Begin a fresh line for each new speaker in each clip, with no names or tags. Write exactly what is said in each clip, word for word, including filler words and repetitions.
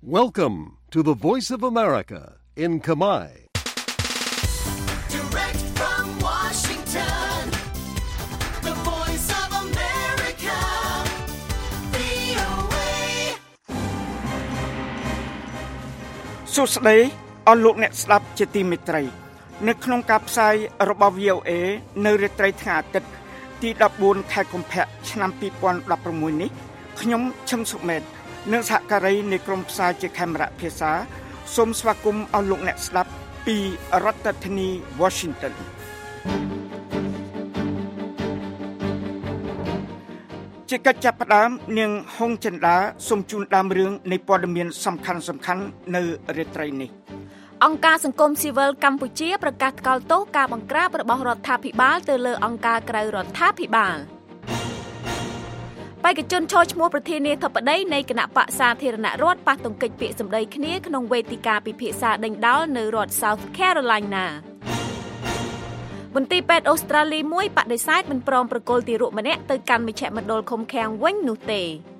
Welcome to the Voice of America in Khmer.
Direct from Washington, the Voice of America, វី អូ เอ
សួស្តីអស់លោកអ្នកស្ដាប់ជាទីមេត្រីនៅក្នុងការផ្សាយរបស់ វី អូ เอ នៅរាត្រីថ្ងៃអាទិត្យទីដប់បួនខែកុម្ភៈឆ្នាំពីរពាន់ដប់ប្រាំមួយនេះខ្ញុំឈឹមសុមេតនិងសហការីនៃក្រុមផ្សាយជាខេមរៈភាសាសូមស្វាគមន៍អស់លោកអ្នកស្ដាប់ពីរដ្ឋធានី Washington ជាកិច្ចចាប់ផ្ដើមនាងហុងចិន្តាសូមជូនដើមរឿងនៃព័ត៌មានសំខាន់ៗនៅរាត្រីនេះ
អង្គការសង្គមស៊ីវិលកម្ពុជាប្រកាសថ្កោលទោសការបង្ក្រាបរបស់រដ្ឋាភិបាលទៅលើអង្គការក្រៅរដ្ឋាភិបាលបេក្ខជនឈរឈ្មោះប្រធានាធិបតីនៃគណៈបក្សសាធារណរដ្ឋប៉ះទង្គិចពាក្យសម្ដីគ្នាក្នុងវេទិកាពិភាក្សាដេញដោលនៅរដ្ឋ South Carolina មន្ទីរពេទ្យអូស្ត្រាលីមួយបដិសេធមិនព្រមប្រគល់ទារកម្នាក់ទៅកាន់មជ្ឈមណ្ឌលឃុំឃាំងវិញនោះទេ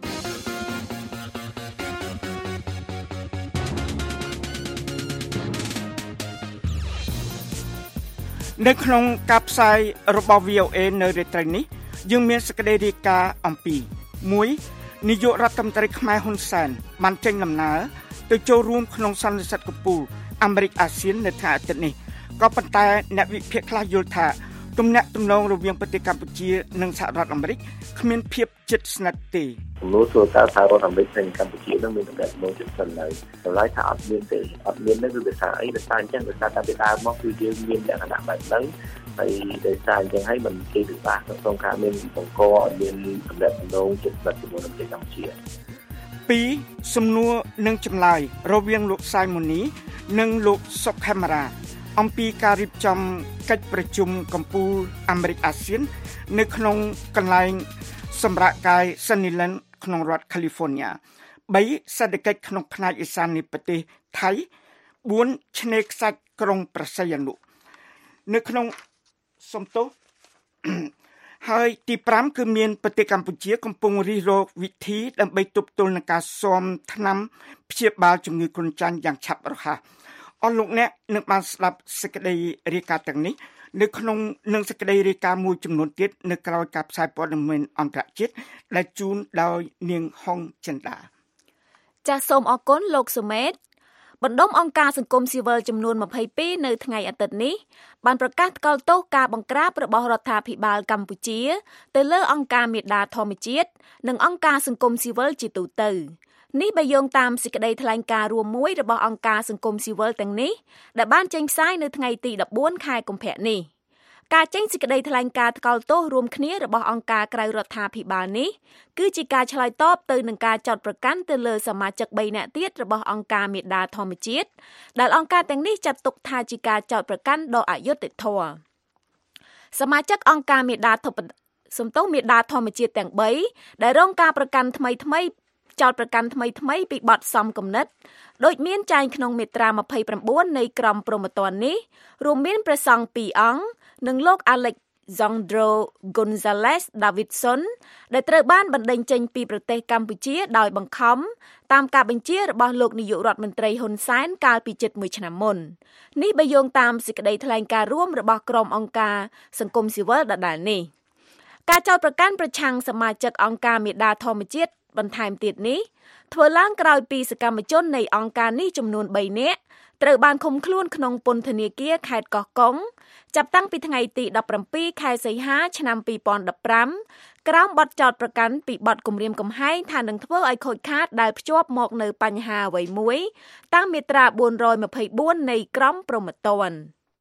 នៅក្នុងការផ្សាយរបស់ វី អូ เอ នៅរាត្រីនេះយើងមានសេចក្តីរាយការណ៍អំពីមួយនាយករដ្ឋមន្ត្រីខ្មែរហ៊ុនសែនបានចេញដំណើរទៅចូលរួមក្នុងសន្និសីទកំពូលអាមេរិកអាស៊ាននៅថ្ងៃអាទិត្យនេះក៏ប៉ុន្តែអ្នកវិភាគខ្លះយល់ថាទំនាក់ទំនងរវាងប្រទេសកម្ពុជានិងសហរដ្ឋអាមេរិកគ្មានភាពជិតស្និទ្ធទេ
ចំនួនសួរតើសហរដ្ឋអាមេរិកនិងកម្ពុជានឹងមានទំនាក់ទំនងជិតស្និទ្ធឡើយតម្លៃថាអត់មានទេអត់មាននោះគឺដោយសារអីដោយសារអញ្ចឹងដោយសារតែពីដើមមកគឺយើងមានលក្ខណៈបែបហ្នឹងហើយដោយសារអញ្ចឹងហើយมันគេពិបាកក្នុងការមានបង្កឲ្យមានទំនាក់ទំនងជិតស្និទ្ធជាមួយនឹងប្រទេសកម្ពុជា
ពីរសំណួរនិងចម្លើយរវាងលោកសាយម៉ូនីនិងលោកសុកខេមរាអំពីការរៀបចំកិច្ចប្រជុំកំពូលអាមេរិកអាស៊ាននៅក្នុងកន្លែងសម្រាប់កាយ Sunnyland ក្នុងរដ្ឋ California បីសេដ្ឋកិច្ចក្នុងផ្នែកឦសាននៃប្រទេសថៃបួនឆ្នេរខ្សាច់ក្រុងប្រស័យអនុនៅក្នុងសំទោស ហើយទីប្រាំគឺមានប្រទេសកម្ពុជាកំពុងរិះរកវិធីដើម្បីទប់ទល់នឹងការស៊ាំថ្នាំព្យាបាលជំងឺគ្រុនចាញ់យ៉ាងឆាប់រហ័សអស់លោកអ្នកនឹងបានស្ដាប់សេចក្តីរាយការណ៍ទាំងនេះនៅក្នុងនឹងសេចក្តីរាយការណ៍មួយចំនួនទៀតនៅក្រៅការផ្សាយព័ត៌មានអន្តរជាតិដែលជូនដោយនាងហុងចិន្តា
ចាសសូមអរគុណលោកសុមេតបណ្ដុំអង្គការសង្គមស៊ីវិលចំនួនម្ភៃពីរនៅថ្ងៃអាទិត្យនេះបានប្រកាសថ្កោលទោសការបង្ក្រាបរបស់រដ្ឋាភិបាលកម្ពុជាទៅលើអង្គការមេដាធម្មជាតិនិងអង្គការសង្គមស៊ីវិលជាទូទៅនេះបើយោងតាមសេចក្តីថ្លែងការណ៍រួមមួយរបស់អង្គការសង្គមស៊ីវិលទាំងនេះដែលបានចេញផ្សាយនៅថ្ងៃទីដប់បួនខែកុម្ភៈនេះការចេញសេចក្តីថ្លែងការណ៍ថ្កោលទោសរួមគ្នារបស់អង្គការក្រៅរដ្ឋាភិបាលនេះគឺជាការឆ្លើយតបទៅនឹងការចោទប្រកាន់ទៅលើសមាជិកបីនាក់ទៀតរបស់អង្គការមេដាធម្មជាតិដែលអង្គការទាំងនេះចាត់ទុកថាជាការចោទប្រកាន់ដ៏អយុត្តិធម៌សមាជិកអង្គការមេដាធម្មសំទោសមេដាធម្មជាតិទាំងបីដែលរងការប្រកាន់ថ្មីថ្មីចោទប្រកាន់ថ្មីថ្មីពីបទសំគំនិតដោយមានចែងក្នុងមាត្រាម្ភៃប្រាំបួននៃក្រមព្រហ្មទណ្ឌនេះរួមមានព្រះសង្ឃពីរអង្គនិងលោក Alexandro Gonzalez Davidson ដែលត្រូវបានបណ្តេញចេញពីប្រទេសកម្ពុជាដោយបង្ខំតាមការបញ្ជារបស់លោកនាយករដ្ឋមន្ត្រីហ៊ុនសែនកាលពីជិតមួយឆ្នាំមុននេះបើយោងតាមសេចក្តីថ្លែងការណ៍រួមរបស់ក្រុមអង្គការសង្គមស៊ីវិលដដែលនេះការចោទប្រកាន់ប្រឆាំងសមាជិកអង្គការមេដាធម្មជាតិបន្ថែមទៀតនេះធ្វើឡើងក្រោយពីសកម្មជននៃអង្គការនេះចំនួនបីនាក់ត្រូវបានឃុំខ្លួនក្នុងពន្ធនាគារខេត្តកោះកុងចាប់តាំងពីថ្ងៃទីដប់ប្រាំពីរខែសីហាឆ្នាំពីរពាន់ដប់ប្រាំក្រោមបទចោទប្រកាន់ពីបទគំរាមកំហែងថានឹងធ្វើឲ្យខូចខាតដែលភ្ជាប់មកនៅបញ្ហាអ្វីមួយតាមមាត្រាបួនរយម្ភៃបួននៃក្រមព្រហ្មទណ្ឌ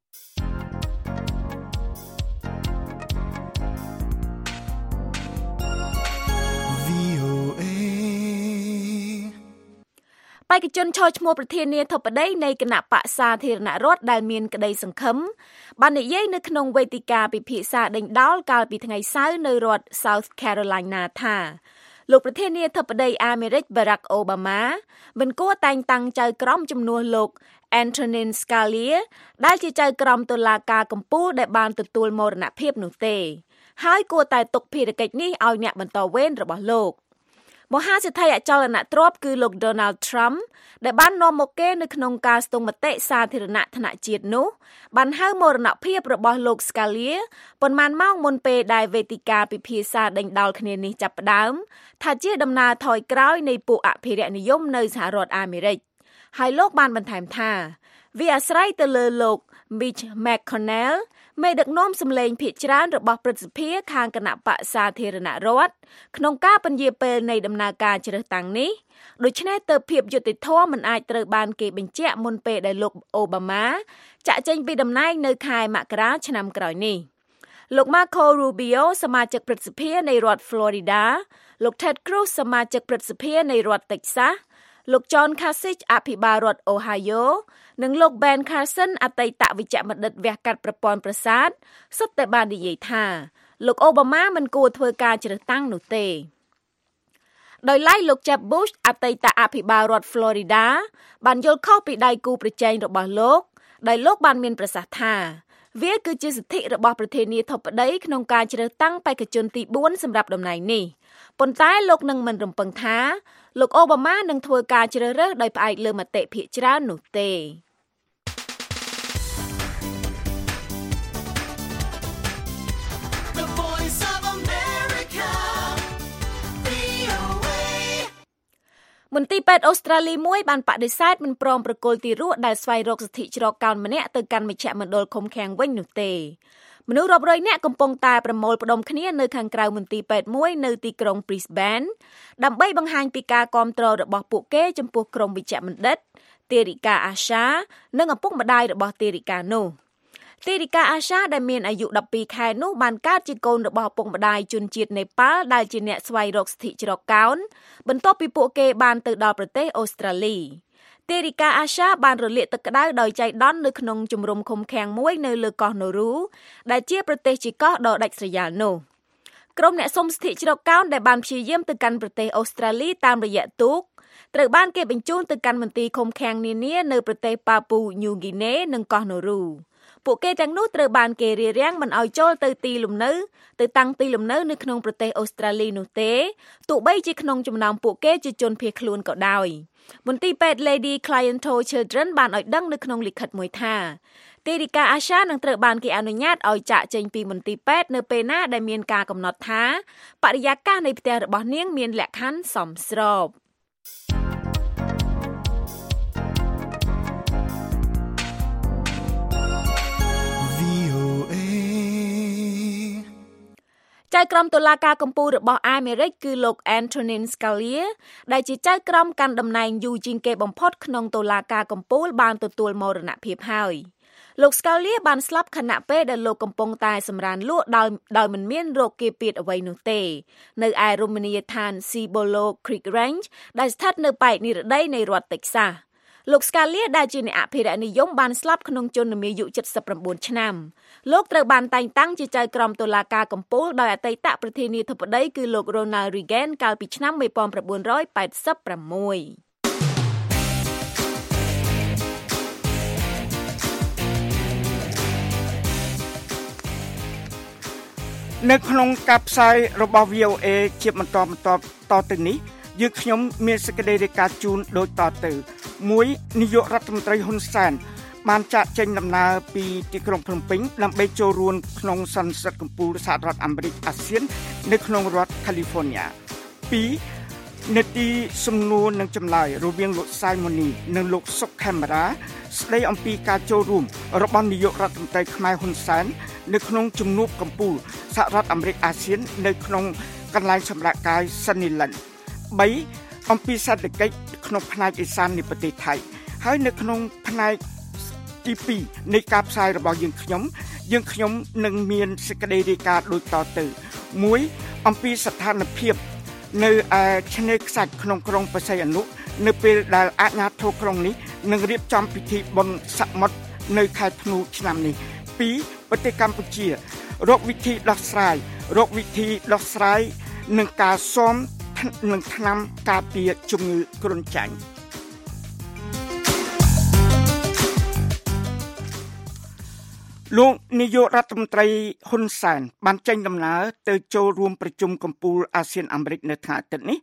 បេក្ខជនឈរឈ្មោះប្រធានាធិបតីនៃគណៈបក្សសាធារណរដ្ឋដែលមានក្តីសង្ឃឹមបាននិយាយនៅក្នុងវេទិកាពិភាក្សាដេញដោលកាលពីថ្ងៃសៅរ៍នៅរដ្ឋ South Carolina ថាលោកប្រធានាធិបតីអាមេរិក Barack Obama មិនគួរតែងតាំងចៅក្រមជំនួសលោក Antonin Scalia ដែលជាចៅក្រមតុលាការកំពូលដែលបានទទួលមរណភាពនោះទេហើយគួរតែទុកភារកិច្ចនេះឲ្យអ្នកបន្តវេនរបស់លោកមហាសេដ្ឋីអចលនទ្រព្យគឺលោក Donald Trump ដែលបាននាំមកគេនៅក្នុងការស្ទង់មតិសាធារណៈថ្នាក់ជាតិនោះបានហៅមរណភាពរបស់លោក Scalia ប៉ុន្មានម៉ោងមុនពេលដែលវេទិកាពិភាក្សាដេញដោលគ្នានេះចាប់ផ្ដើមថាជាដំណើរថយក្រោយនៃពួកអភិរក្សនិយមនៅសហរដ្ឋអាមេរិកហើយលោកបានបន្ថែមថាវាអាស្រ័យទៅលើលោក Mitch McConnell មេដឹកនាំសម្លេងភាគច្រើនរបស់ព្រឹទ្ធសភាខាងគណៈបក្សសាធារណរដ្ឋក្នុងការពន្យាពេលនៃដំណើរការជ្រើសតាំងនេះដូច្នេះទើបភាពយុត្តិធម៌មិនអាចត្រូវបានគេបញ្ជាក់មុនពេលដែលលោកអូបាម៉ាចាក់ចេញពីតំណែងនៅខែមករាឆ្នាំក្រោយនេះលោក Marco Rubio សមាជិកព្រឹទ្ធសភានៃរដ្ឋ Florida លោក Ted Cruz សមាជិកព្រឹទ្ធសភានៃរដ្ឋ Texas លោក John Kasich អភិបាលរដ្ឋ Ohio និងលោក Ben Carson អតីតវិជ្ជបណ្ឌិតវះកាត់ប្រព័ន្ធប្រសាទសុទ្ធតែបាននិយាយថាលោកអូបាម៉ាមិនគួរធ្វើការជ្រើសតាំងនោះទេដោយឡែកលោក Jeb Bush អតីតអភិបាលរដ្ឋ Florida បានយល់ខុសពីដៃគូប្រជែងរបស់លោកដែលលោកបានមានប្រសាសន៍ថាវាគឺជាសិទ្ធិរបស់ប្រធានាធិបតីក្នុងការជ្រើសតាំងបេក្ខជនទីបួនសម្រាប់តំណែងនេះប៉ុន្តែលោកនឹងមិនរំពឹងថាលោកអូបាម៉ានឹងធ្វើការជ្រើសរើសដោយផ្អែកលើមតិភាគច្រើននោះទេ
The Voice of America វី អូ เอ
មន្ទីរពេទ្យអូស្ត្រាលីមួយបានបដិសេធមិនព្រមប្រគល់ទារកដែលស្វែងរកសិទ្ធិច្រកកោនម្នាក់ទៅកាន់មជ្ឈមណ្ឌលឃុំឃាំងវិញនោះទេមនុស្សរាប់រយនាក់កំពុងតែប្រមូលផ្ដុំគ្នានៅខាងក្រៅមន្ទីរពេទ្យមួយនៅទីក្រុង Brisbane ដើម្បីបង្ហាញពីការគាំទ្ររបស់ពួកគេចំពោះក្រុមវិជ្ជបណ្ឌិតទេរិកាអាសានិងឪពុកម្ដាយរបស់ទេរិកានោះទេរិកាអាសាដែលមានអាយុដប់ពីរខែនោះបានកើតជាកូនរបស់ឪពុកម្ដាយជនជាតិនេប៉ាល់ដែលជាអ្នកស្វែងរកសិទ្ធិច្រកកោនបន្ទាប់ពីពួកគេបានទៅដល់ប្រទេសអូស្ត្រាលីទេរិកាអាសាបានរលាកទឹកក្តៅដោយចៃដន្យនៅក្នុងជំរំឃុំឃាំងមួយនៅលើកោះនូរូដែលជាប្រទេសជាកោះដ៏ដាច់ស្រយាលនោះក្រុមអ្នកសុំសិទ្ធិច្រកកោនដែលបានព្យាយាមទៅកាន់ប្រទេសអូស្ត្រាលីតាមរយៈទូកត្រូវបានគេបញ្ជូនទៅកាន់មន្ទីរឃុំឃាំងនានានៅប្រទេសប៉ាពូញូហ្គីណេនិងកោះនូរូពួកគេទាំងនោះត្រូវបានគេរារាំងមិនឲ្យចូលទៅទីលំនៅទៅតាំងទីលំនៅនៅក្នុងប្រទេសអូស្ត្រាលីនោះទេទោះបីជាក្នុងចំណោមពួកគេជាជនភៀសខ្លួនក៏ដោយមន្ទីរពេទ្យ Lady Clientele Children បានឲ្យដឹងនៅក្នុងលិខិតមួយថាទេរិកាអាសានឹងត្រូវបានគេអនុញ្ញាតឲ្យចាកចេញពីមន្ទីរពេទ្យនៅពេលណាដែលមានការកំណត់ថាបរិយាកាសនៃផ្ទះរបស់នាងមានលក្ខខណ្ឌសមស្របចៅក្រមតុលាការកំពូលរបស់អាមេរិកគឺលោក Antonin Scalia ដែលជាចៅក្រមកាន់តំណែងយូរជាងគេបំផុតក្នុងតុលាការកំពូលបានទទួលមរណភាពហើយលោក Scalia បានស្លាប់ខណៈពេលដែលលោកកំពុងតែសម្រានលក់ដោយដោយមិនមានរោគគាពាធអ្វីនោះទេនៅឯរមណីយដ្ឋាន Cibolo Creek Ranch ដែលស្ថិតនៅប៉ែកនិរតីនៃរដ្ឋ Texasលោក Scalia ដែលជាអ្នកអភិរក្សនិយមបានស្លាប់ក្នុងជន្មាយុเจ็ดสิบเก้าឆ្នាំលោកត្រូវបានតែងតាំងជាចៅក្រមតុលាការកំពូលដោយអតីតប្រធានាធិបតីគឺលោក Ronald Reagan កាលពីឆ្នាំnineteen eighty-six
នៅក្នុងការផ្សាយរបស់ វី អូ เอ ជាបន្តបន្តតទៅនេះយើងខ្ញុំមានសេចក្តីរាយការណ៍ជូនដូចតទៅមួយនាយករដ្ឋមន្ត្រីហ៊ុនសែនបានចាកចេញដំណើរពីទីក្រុងភ្នំពេញដើម្បីចូលរួមក្នុងសន្និសីទកំពូលសហរដ្ឋអាមេរិកអាស៊ាននៅក្នុងរដ្ឋ California ពីរនេតិសំណួរនិងចម្លើយរវាងលោក Simoni និងលោកសុកខេមរាស្ដីអំពីការចូលរួមរបស់នាយករដ្ឋមន្ត្រីខ្មែរហ៊ុនសែននៅក្នុងជំនួបកំពូលសហរដ្ឋអាមេរិកអាស៊ាននៅក្នុងកន្លែងសម្រាប់កាយ Sunnyland បីអំពីសេដ្ឋកិច្ចក្នុងផ្នែកអេសាននៃប្រទេសថៃហើយនៅក្នុងផ្នែកទីពីរនៃការផ្សាយរបស់យើងខ្ញុំយើងខ្ញុំនឹងមានសេចក្តីរាយការណ៍ដូចតទៅមួយអំពីស្ថានភាពនៅឯឆ្នេរខ្សាច់ក្នុងក្រុងបរសៃអនុនៅពេលដែលអាជ្ញាធរក្រុងនេះនឹងរៀបចំពិធីបុណ្យសមុទ្រនៅខែធ្នូឆ្នាំនេះពីរប្រទេសកម្ពុជារកវិធីដោះស្រាយរកវិធីដោះស្រាយនឹងការស៊ាំនឹងថ្នាំការពារជំងឺគ្រុនចាញ់លោកនាយករដ្ឋមន្ត្រីហ៊ុនសែនបានចេញដំណើរទៅចូលរួមប្រជុំកំពូលអាស៊ានអាមេរិកនៅថ្ងៃអាទិត្យនេះ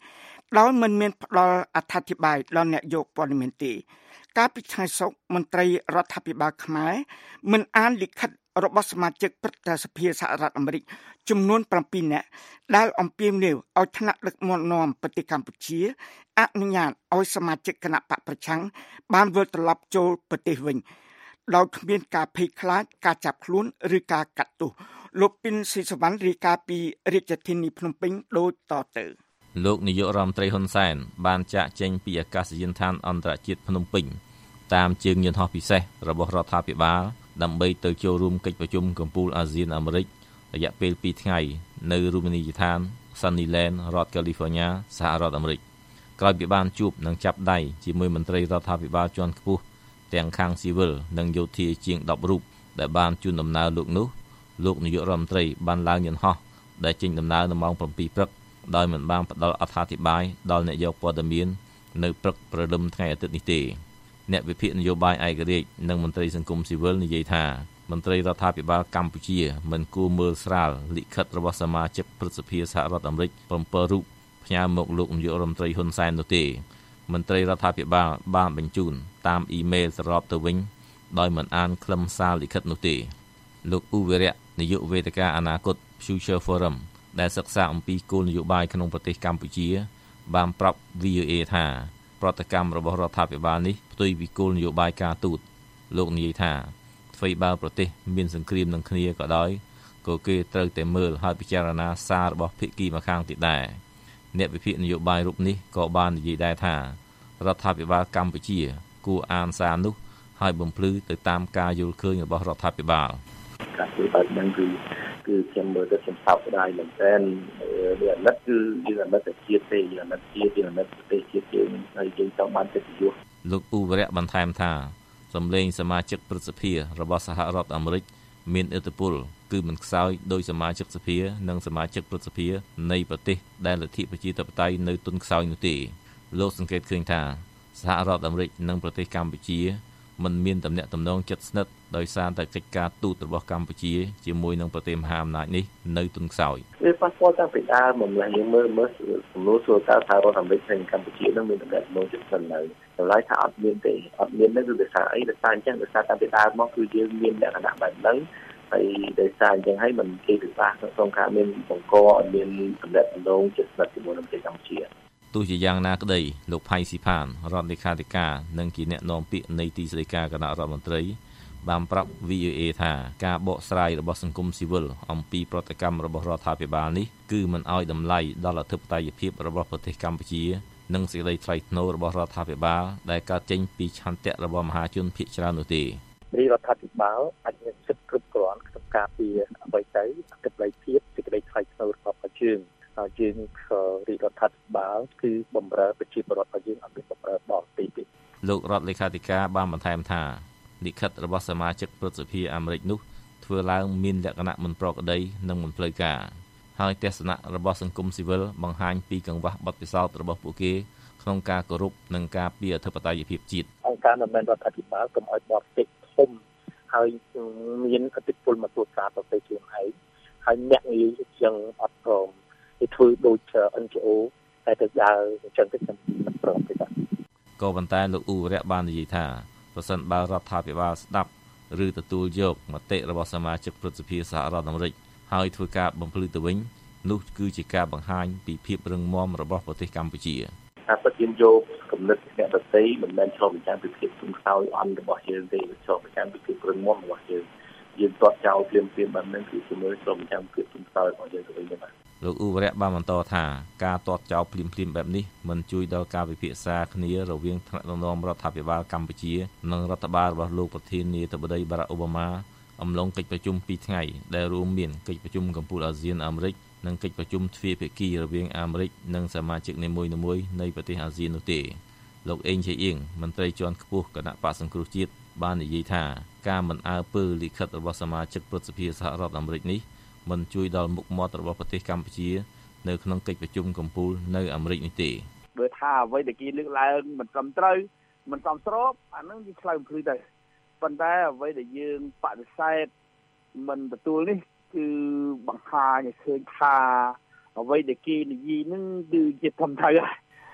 ដោយមិនមានផ្ដល់អត្ថាធិប្បាយដល់អ្នកយកព័ត៌មានទេកាលពីថ្ងៃសុក្រមន្ត្រីរដ្ឋាភិបាលខ្មែរមិនអានលិខិតរបស់សមាជិកព្រឹទ្ធសភាសហរដ្ឋអាមេរិកចំនួន7នាក់ដែលអំពាវនាវឲ្យថ្នាក់ដឹកនាំប្រទេសកម្ពុជាអនុញ្ញាតឲ្យសមាជិកគណៈបកប្រឆាំងបានវិលត្រឡប់ចូលប្រទេសវិញដោយគ្មានការភ័យខ្លាចការចាប់ខ្លួនឬការកាត់ទោសលោកពីនស៊ីសវណ្ណរាយការណ៍ពីរាជធានីភ្នំពេញដូចតទៅ
លោកនាយករដ្ឋមន្ត្រីហ៊ុនសែនបានចាក់ចេញពីអាកាសយានដ្ឋានអន្តរជាតិភ្នំពេញតាមជើងយន្តហោះពិសេសរបស់រដ្ឋាភិបាលដើម្បីទៅចូលរួមកិច្ចប្រជុំកំពូលអាស៊ានអាមេរិករយៈពេលពីរថ្ងៃនៅរមណីយដ្ឋាន Sunnyland រដ្ឋ California សហរដ្ឋអាមេរិកក្រោយពីបានជួបនិងចាប់ដៃជាមួយមន្ត្រីរដ្ឋាភិបាលជាន់ខ្ពស់ទាំងខាងស៊ីវិលនិងយោធាជាង10រូបដែលបានជួនដំណើរលោកនោះលោកនាយករដ្ឋមន្ត្រីបានឡើងយន្តហោះដែលចេញដំណើរនៅម៉ោង7ព្រឹកដោយមិនបានផ្ដល់អត្ថាធិប្បាយដល់អ្នកយកព័ត៌មាននៅព្រឹកព្រលឹមថ្ងៃអាទិត្យនេះទេអ្នកវិភាគនយោបាយឯករាជ្យនិងមន្ត្រីសង្គមស៊ីវិលនិយាយថាមន្ត្រីរដ្ឋាភិបាលកម្ពុជាមិនគួរមើលស្រាលលិខិតរបស់សមាជិកព្រឹទ្ធសភាសហរដ្ឋអាមេរិក7រូបផ្ញើមកលោកនាយករដ្ឋមន្ត្រីហ៊ុនសែននោះទេមន្ត្រីរដ្ឋាភិបាលបានបញ្ជូនតាមអ៊ីមែលសរុបទៅវិញដោយមិនអានខ្លឹមសារលិខិតនោះទេលោកឧវិរៈនាយកវេទិកាអនាគត Future Forum ដែលសិក្សាអំពីគោលនយោបាយក្នុងប្រទេសកម្ពុជាបានប្រាប់ វី អូ เอ ថាប្រតិកម្មរបស់រដ្ឋាភិបាលនេះផ្ទុយពីគោលនយោបាយការទូតលោកនិយាយថាអ្វីបើប្រទេសមានសង្គ្រាមនឹងគ្នាក៏ដោយក៏គេត្រូវតែមើលហើយពិចារណាសាររបស់ភាគីម្ខាងទៀតដែរអ្នកវិភាគនយោបាយរូបនេះក៏បាននិយាយដែរថារដ្ឋាភិបាលកម្ពុជាគួរអានសារនោះហើយបំភ្លឺទៅតាមការយល់ឃើញរបស់រដ្ឋាភិបាល
ការធ្វើបែបហ្នឹងគឺគឺខ្ញុំមើលទៅខ្ញុំសោកស្ដាយមែនទែនវាអាណិតគឺយើងអាណិតតែជាតិទេយើងអាណិតជាតិយើងអាណិតប្រទេសជាតិយើងហើយយើងចង់បានកិត្តិយស
លោកឧវរៈបន្ថែមថាសម្លេងសមាជិកព្រឹទ្ធសភារបស់សហរដ្ឋអាមេរិកមានឥទ្ធិពលគឺមិនខ្សោយដោយសមាជិកសភានិងសមាជិកព្រឹទ្ធសភានៃប្រទេសដែលលទ្ធិប្រជាធិបតេយ្យនៅទន់ខ្សោយនោះទេលោកសង្កេតឃើញថាសហរដ្ឋអាមេរិកនិងប្រទេសកម្ពុជាមិនមានទំនាក់ទំនងជិតស្និទ្ធដោយសារតែកិច្ចការទូតរបស់កម្ពុជាជាមួយនឹងប្រទេសមហាអំណាចនេះនៅទន់ខ្សោយ
វាប៉ះពាល់តាំងពីដើមមកយើងមើលមើលសំណួរសួរតើសហរដ្ឋអាមេរិកនិងកម្ពុជានឹងមានទំនាក់ទំនងជិតស្និទ្ធនៅតម្លៃថាអត់មានទេអត់មាននឹងគឺដោយសារអីដោយសារអញ្ចឹងដោយសារតាំងពីដើមមកគឺយើងមានលក្ខណៈបែបហ្នឹងហើយដោយសារអញ្ចឹងហើយមិនគេពិបាកក្នុងការមានបង្កឲ្យមានទំនាក់ទំនងជិតស្និទ្ធជាមួយនឹងប្រទេសកម្ពុជា
ទោះជាយ៉ាងណាក្តីលោកផៃស៊ីផានរដ្ឋលេខាធិការនិងជាអ្នកនាំពាក្យនៃទីស្តីការគណៈរដ្ឋមន្ត្រីបានប្រាប់ វី អូ เอ ថាការបកស្រាយរបស់សង្គមស៊ីវិលអំពីប្រតិកម្មរបស់រដ្ឋាភិបាលនេះគឺមិនឲ្យតម្លៃដល់អធិបតេយ្យភាពរបស់ប្រទេសកម្ពុជានិងសេចក្តីថ្លៃថ្នូររបស់រដ្ឋាភិបាលដែលកើតចេញពីឆន្ទៈរបស់មហាជនភាគច្រើននោះទេ
រដ្ឋាភិបាលអាចមានសិទ្ធិគ្រប់គ្រាន់ក្នុងការពារអ្វីទៅអធិបតេយ្យភាពសេចក្តីថ្លៃថ្នូររបស់ប្រជាជនយើងរាជរដ្ឋាភិបាលគឺបម្រើប្រជាពលរដ្ឋរបស់យើងអត់មានបម្រើបរទេសទេ
លោករដ្ឋលេខាធិការបានបន្ថែមថាលិខិតរបស់សមាជិកព្រឹទ្ធសភាអាមេរិកនោះធ្វើឡើងមានលក្ខណៈមិនប្រក្រតីនិងមិនផ្លូវការហើយទស្សនៈរបស់សង្គមស៊ីវិលបង្ហាញពីកង្វះបទពិសោធន៍របស់ពួកគេក្នុងការគោរពនិងការពារអធិបតេយ្យភាពជាតិ
អង្គការមិនមែនរដ្ឋាភិបាលកុំឲ្យបរទេសធំហើយមានឥទ្ធិពលមកទូសាប្រទេសខ្លួនឯងហើយអ្នកងាយជាងអត់ព្រមគេធ្វើដូច អិន ជី អូ តែទៅដើរអញ្ចឹងទៅខ្ញុំមិនព្រមទេបាទ
ក៏ប៉ុន្តែលោកឧវរៈបាននិយាយថាប្រសិនបើរដ្ឋាភិបាលស្ដាប់ឬទទួលយកមតិរបស់សមាជិកព្រឹទ្ធសភាសហរដ្ឋអាមេរិកហើយធ្វើការបំភ្លឺទៅវិញនោះគឺជាការបង្ហាញពីភាពរឹងមាំរបស់ប្រទេសកម្ពុជា
ការពិតយើងយកគំនិតអ្នកដទៃមិនមែនឆ្លុះបញ្ចាំងពីភាពទន់ខ្សោយអន់របស់យើងទេឆ្លុះបញ្ចាំងពីភាពរឹងមាំរបស់យើងយើងទាត់ចោលភ្លាមៗបែបហ្នឹងគឺជាមើលឆ្លុះបញ្ចាំងពីភាពទន់ខ្សោយរបស់យើងទៅវិញទេបាទ
លោកឧវរៈបានបន្តថាការទាត់ចោលភ្លាមៗបែបនេះមិនជួយដល់ការពិភាក្សាគ្នារវាងថ្នាក់ដឹកនាំរដ្ឋាភិបាលកម្ពុជានិងរដ្ឋបាលរបស់លោកប្រធានាធិបតីបារ៉ាក់អូបាម៉ាអំឡុងកិច្ចប្រជុំពីរថ្ងៃដែលរួមមានកិច្ចប្រជុំកំពូលអាស៊ានអាមេរិកនិងកិច្ចប្រជុំទ្វេភាគីរវាងអាមេរិកនិងសមាជិកនីមួយៗនៃប្រទេសអាស៊ាននោះទេលោកអេងឆេអៀងមន្ត្រីជាន់ខ្ពស់គណៈបក្សសង្គ្រោះជាតិបាននិយាយថាការមិនអើពើលិខិតរបស់សមាជិកព្រឹទ្ធសភាសហរដ្ឋអាមេរិកនេះមិនជួយដល់មុខមាត់របស់ប្រទេសកម្ពុជានៅក្នុងកិច្ចប្រជុំកំពូលនៅអាមេរិកនេះទេ
បើថាអ្វីដែលគេលើកឡើងមិនត្រឹមត្រូវមិនសមស្របអានឹងវាឆ្លើយភ្លឺទៅប៉ុន្តែអ្វីដែលយើងបដិសេធមិនទទួលនេះគឺបង្ហាញឲ្យឃើញថាអ្វីដែលគេនិយាយនឹងគឺជាធម្មតា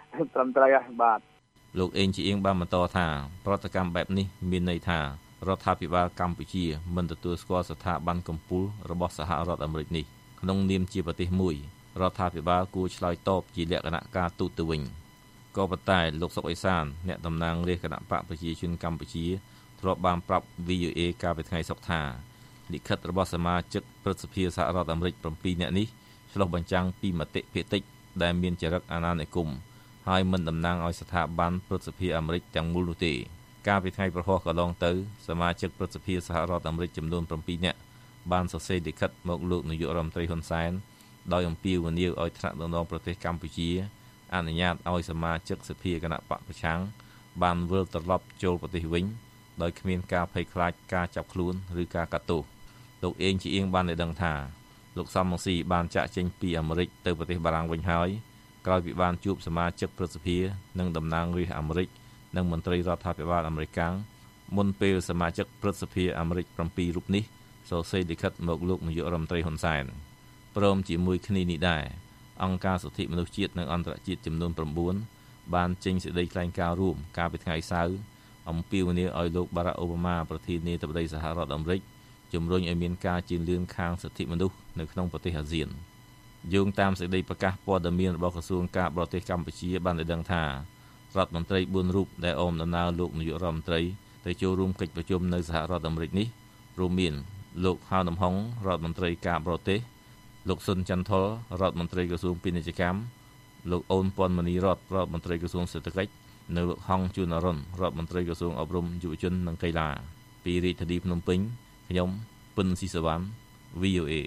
ត្រឹមត្រូវហើយបាទ
លោកអេងជីអៀងបានបន្តថាប្រតិកម្មបែបនេះមានន័យថារដ្ឋាភិបាលកម្ពុជាមិនទទួលស្គាល់ស្ថាប័នកំពូលរបស់សហរដ្ឋអាមេរិកនេះក្នុងនាមជាប្រទេសមួយរដ្ឋាភិបាលគួរឆ្លើយតបជាលក្ខណៈការទូតទៅវិញក៏ប៉ុន្តែលោកសុកអេសានអ្នកតំណាងរាជគណៈបកប្រជាជនកម្ពុជាធ្លាប់បានប្រាប់ វី អូ เอ កាលពីថ្ងៃសុក្រថាលិខិតរបស់សមាជិកព្រឹទ្ធសភាសហរដ្ឋអាមេរិក7នាក់នេះឆ្លុះបញ្ចាំងពីមតិភាគតិចដែលមានចរិតអាណានិគមហើយមិនតំណាងឲ្យស្ថាប័នព្រឹទ្ធសភាអាមេរិកទាំងមូលនោះទេកាលពីថ្ងៃប្រហោះកន្លងទៅសមាជិកព្រឹទ្ធសភាសហរដ្ឋអាមេរិកចំនួន7នាក់បានសរសេរលិខិតមកលោកនាយករដ្ឋមន្ត្រីហ៊ុនសែនដោយអំពាវនាវឲ្យថ្នាក់ដឹកនាំប្រទេសកម្ពុជាអនុញ្ញាតឲ្យសមាជិកសភាគណៈបកប្រឆាំងបានវិលត្រឡប់ចូលប្រទេសវិញដោយគ្មានការភ័យខ្លាចការចាប់ខ្លួនឬការកាត់ទោសលោកអេងជីអៀងបានឲ្យដឹងថាលោកសំរងស៊ីបានចាក់ចេញពីអាមេរិកទៅប្រទេសបារាំងវិញហើយក្រោយពីបានជួបសមាជិកព្រឹទ្ធសភានិងតំណាងរាស្ត្រអាមេរិកនិងមន្ត្រីរដ្ឋាភិបាលអាមេរិកមុនពេលសមាជិកព្រឹទ្ធសភាអាមេរិក7រូបនេះសរសេរលិខិតមកលោកនាយករដ្ឋមន្ត្រីហ៊ុនសែនព្រមជាមួយគ្នានេះដែរអង្គការសិទ្ធិមនុស្សជាតិនិងអន្តរជាតិចំនួន9បានចេញសេចក្តីថ្លែងការណ៍រួមកាលពីថ្ងៃសៅរ៍អំពាវនាវឲ្យលោកបារ៉ាក់អូបាម៉ាប្រធានាធិបតីសហរដ្ឋអាមេរិកជំរុញឲ្យមានការជឿនលឿនខាងសិទ្ធិមនុស្សនៅក្នុងប្រទេសអាស៊ានយោងតាមសេចក្តីប្រកាសព័ត៌មានរបស់ក្រសួងការបរទេសកម្ពុជាបានឲ្យដឹងថារដ្ឋមន្ត្រី4រូបដែលអមដំណើរលោកនាយករដ្ឋមន្ត្រីទៅចូលរួមកិច្ចប្រជុំនៅសហរដ្ឋអាមេរិកនេះរួមមានលោកហៅនំហុងរដ្ឋមន្ត្រីការបរទេសលោកស៊ុនច័ន្ទថុលរដ្ឋមន្ត្រីក្រសួងពាណិជ្ជកម្មលោកអូនពាន់មនីរតរដ្ឋមន្ត្រីក្រសួងសេដ្ឋកិច្ចនិងលោកហងជួនអរុនរដ្ឋមន្ត្រីក្រសួងអប់រំយុវជននិងកីឡាពីរាជធានីភ្នំពេញខ្ញុំពិនស៊ីសវណ្ណ វី អូ เอ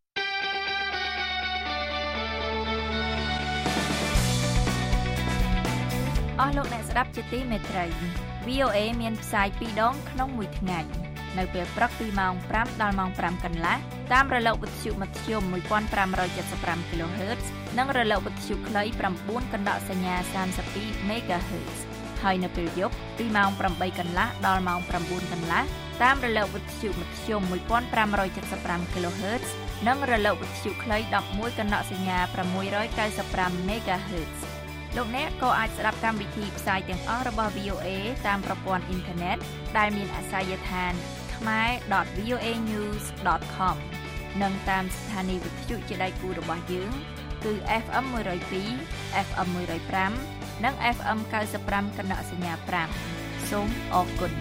អស់លោកអ្នកស្ដាប់ជាទីមេត្រី វី អូ เอ មានផ្សាយពីរដងក្នុងមួយថ្ងៃនៅពេលព្រឹកពីម៉ោង5ដល់ម៉ោង5កន្លះតាមរលកវិទ្យុមធ្យម1575 kHz និងរលកវិទ្យុខ្លី9កណ្ដកសញ្ញា32 MHz ហើយនៅពេលយប់ពីម៉ោង8កន្លះដល់ម៉ោង9កន្លះតាមរលកវិទ្យុមធ្យម1575 kHz និងរលកវិទ្យុខ្លី11កណ្ដកសញ្ញា695 MHz លោកអ្នកក៏អាចស្ដាប់កម្មវិធីផ្សាយទាំងអស់របស់ វី អូ เอ តាមប្រព័ន្ធអ៊ីនធឺណិតដែលមានអាសយដ្ឋាន khmae dot v o a news dot com និងតាមស្ថានីយវិទ្យុជាដៃគូរបស់យើងគឺ เอฟ เอ็ม one oh two เอฟ เอ็ม one oh five និង เอฟ เอ็ม ninety-five កណ្ដកសញ្ញា5សូមអរគុណ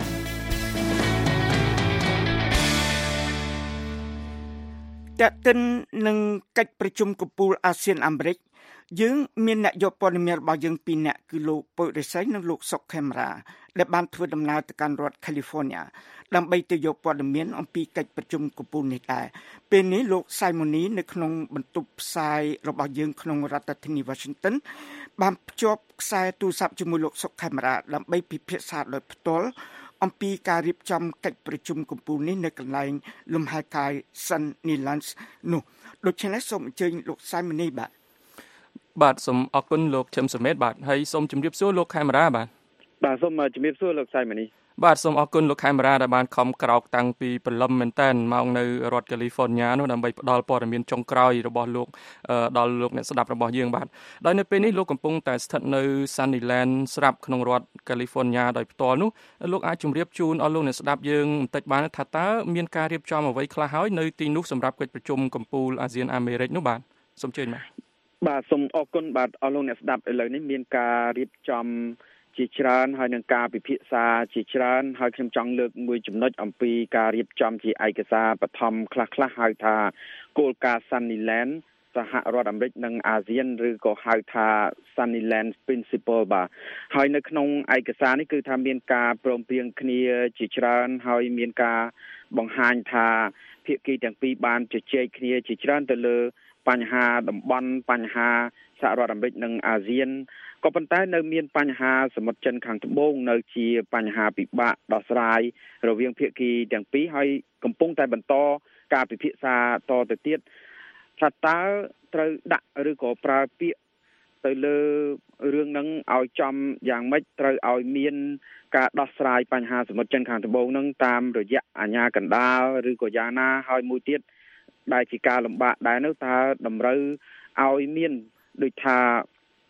តែកតិននឹងកិច្ចប្រជុំកំពូលអាស៊ានអាមេរិកយើងមានអ្នកយកព័ត៌មានរបស់យើងពីរនាក់គឺលោកពុយរិស័យនិងលោកសុកខេមរាដែលបានធ្វើដំណើរទៅកាន់រដ្ឋ California ដើម្បីទៅយកព័ត៌មានអំពីកិច្ចប្រជុំកំពូលនេះដែរពេលនេះលោក Simoni នៅក្នុងបន្ទប់ផ្សាយរបស់យើងក្នុងរដ្ឋធានី Washington បានភ្ជាប់ខ្សែទូរស័ព្ទជាមួយលោកសុកខេមរាដើម្បីពិភាក្សាដោយផ្ទាល់អំពីការរៀបចំកិច្ចប្រជុំកំពូលនេះនៅកន្លែងលំហែកាយ Sunnylands នោះដូច្នេះសូមអញ្ជើញលោក Simoni បាទ
បាទសូមអរគុណលោកឈឹមសមេតបាទហើយសូមជម្រាបសួរលោកខេមរាបាទ
បាទសូមជម្រាបសួរលោកសៃម៉ានី
បាទសូមអរគុណលោកខេមរាដែលបានខំក្រោកតាំងពីព្រលឹមមែនតើមកនៅរដ្ឋ California នោះដើម្បីផ្ដល់ព័ត៌មានចុងក្រោយរបស់លោកដល់លោកអ្នកស្ដាប់របស់យើងបាទដោយនៅពេលនេះលោកកំពុងតែស្ថិតនៅ Sunnyland ស្រាប់ក្នុងរដ្ឋ California ដោយផ្ទាល់នោះលោកអាចជម្រាបជូនដល់លោកអ្នកស្ដាប់យើងបន្តិចបានថាតើមានការរៀបចំអ្វីខ្លះហើយនៅទីនោះសម្រាប់កិច្ចប្រជុំកំពូលអាស៊ានអាមេរិកនោះបាទសូមជឿបាទ
បាទសូមអរគុណបាទអស់លោកអ្នកស្ដាប់ឥឡូវនេះមានការរៀបចំជាច្រើនហើយនឹងការពិភាក្សាជាច្រើនហើយខ្ញុំចង់លើកមួយចំណុចអំពីការរៀបចំជាឯកសារបឋមខ្លះៗហៅថាគោលការណ៍ Sunnyland សហរដ្ឋអាមេរិកនិងអាស៊ានឬក៏ហៅថា Sunnyland Principle បាទហើយនៅក្នុងឯកសារនេះគឺថាមានការព្រមព្រៀងគ្នាជាច្រើនហើយមានការបង្ហាញថាភាគីទាំងពីរបានជជែកគ្នាជាច្រើនទៅលើបញ្ហាតំបន់បញ្ហាសហរដ្ឋអាមេរិកនិងអាស៊ានក៏ប៉ុន្តែនៅមានបញ្ហាសមុទ្រចិនខាងត្បូងនៅជាបញ្ហាពិបាកដោះស្រាយរវាងភាគីទាំងពីរហើយកំពុងតែបន្តការពិភាក្សាតទៅទៀតថាតើត្រូវដាក់ឬក៏ប្រើពាក្យទៅលើរឿងហ្នឹងឲ្យចំយ៉ាងម៉េចត្រូវឲ្យមានការដោះស្រាយបញ្ហាសមុទ្រចិនខាងត្បូងហ្នឹងតាមរយៈអាជ្ញាកណ្ដាលឬក៏យ៉ាងណាហើយមួយទៀតដែលជាការលំបាកដែរនោះតើតម្រូវឲ្យមានដូចថា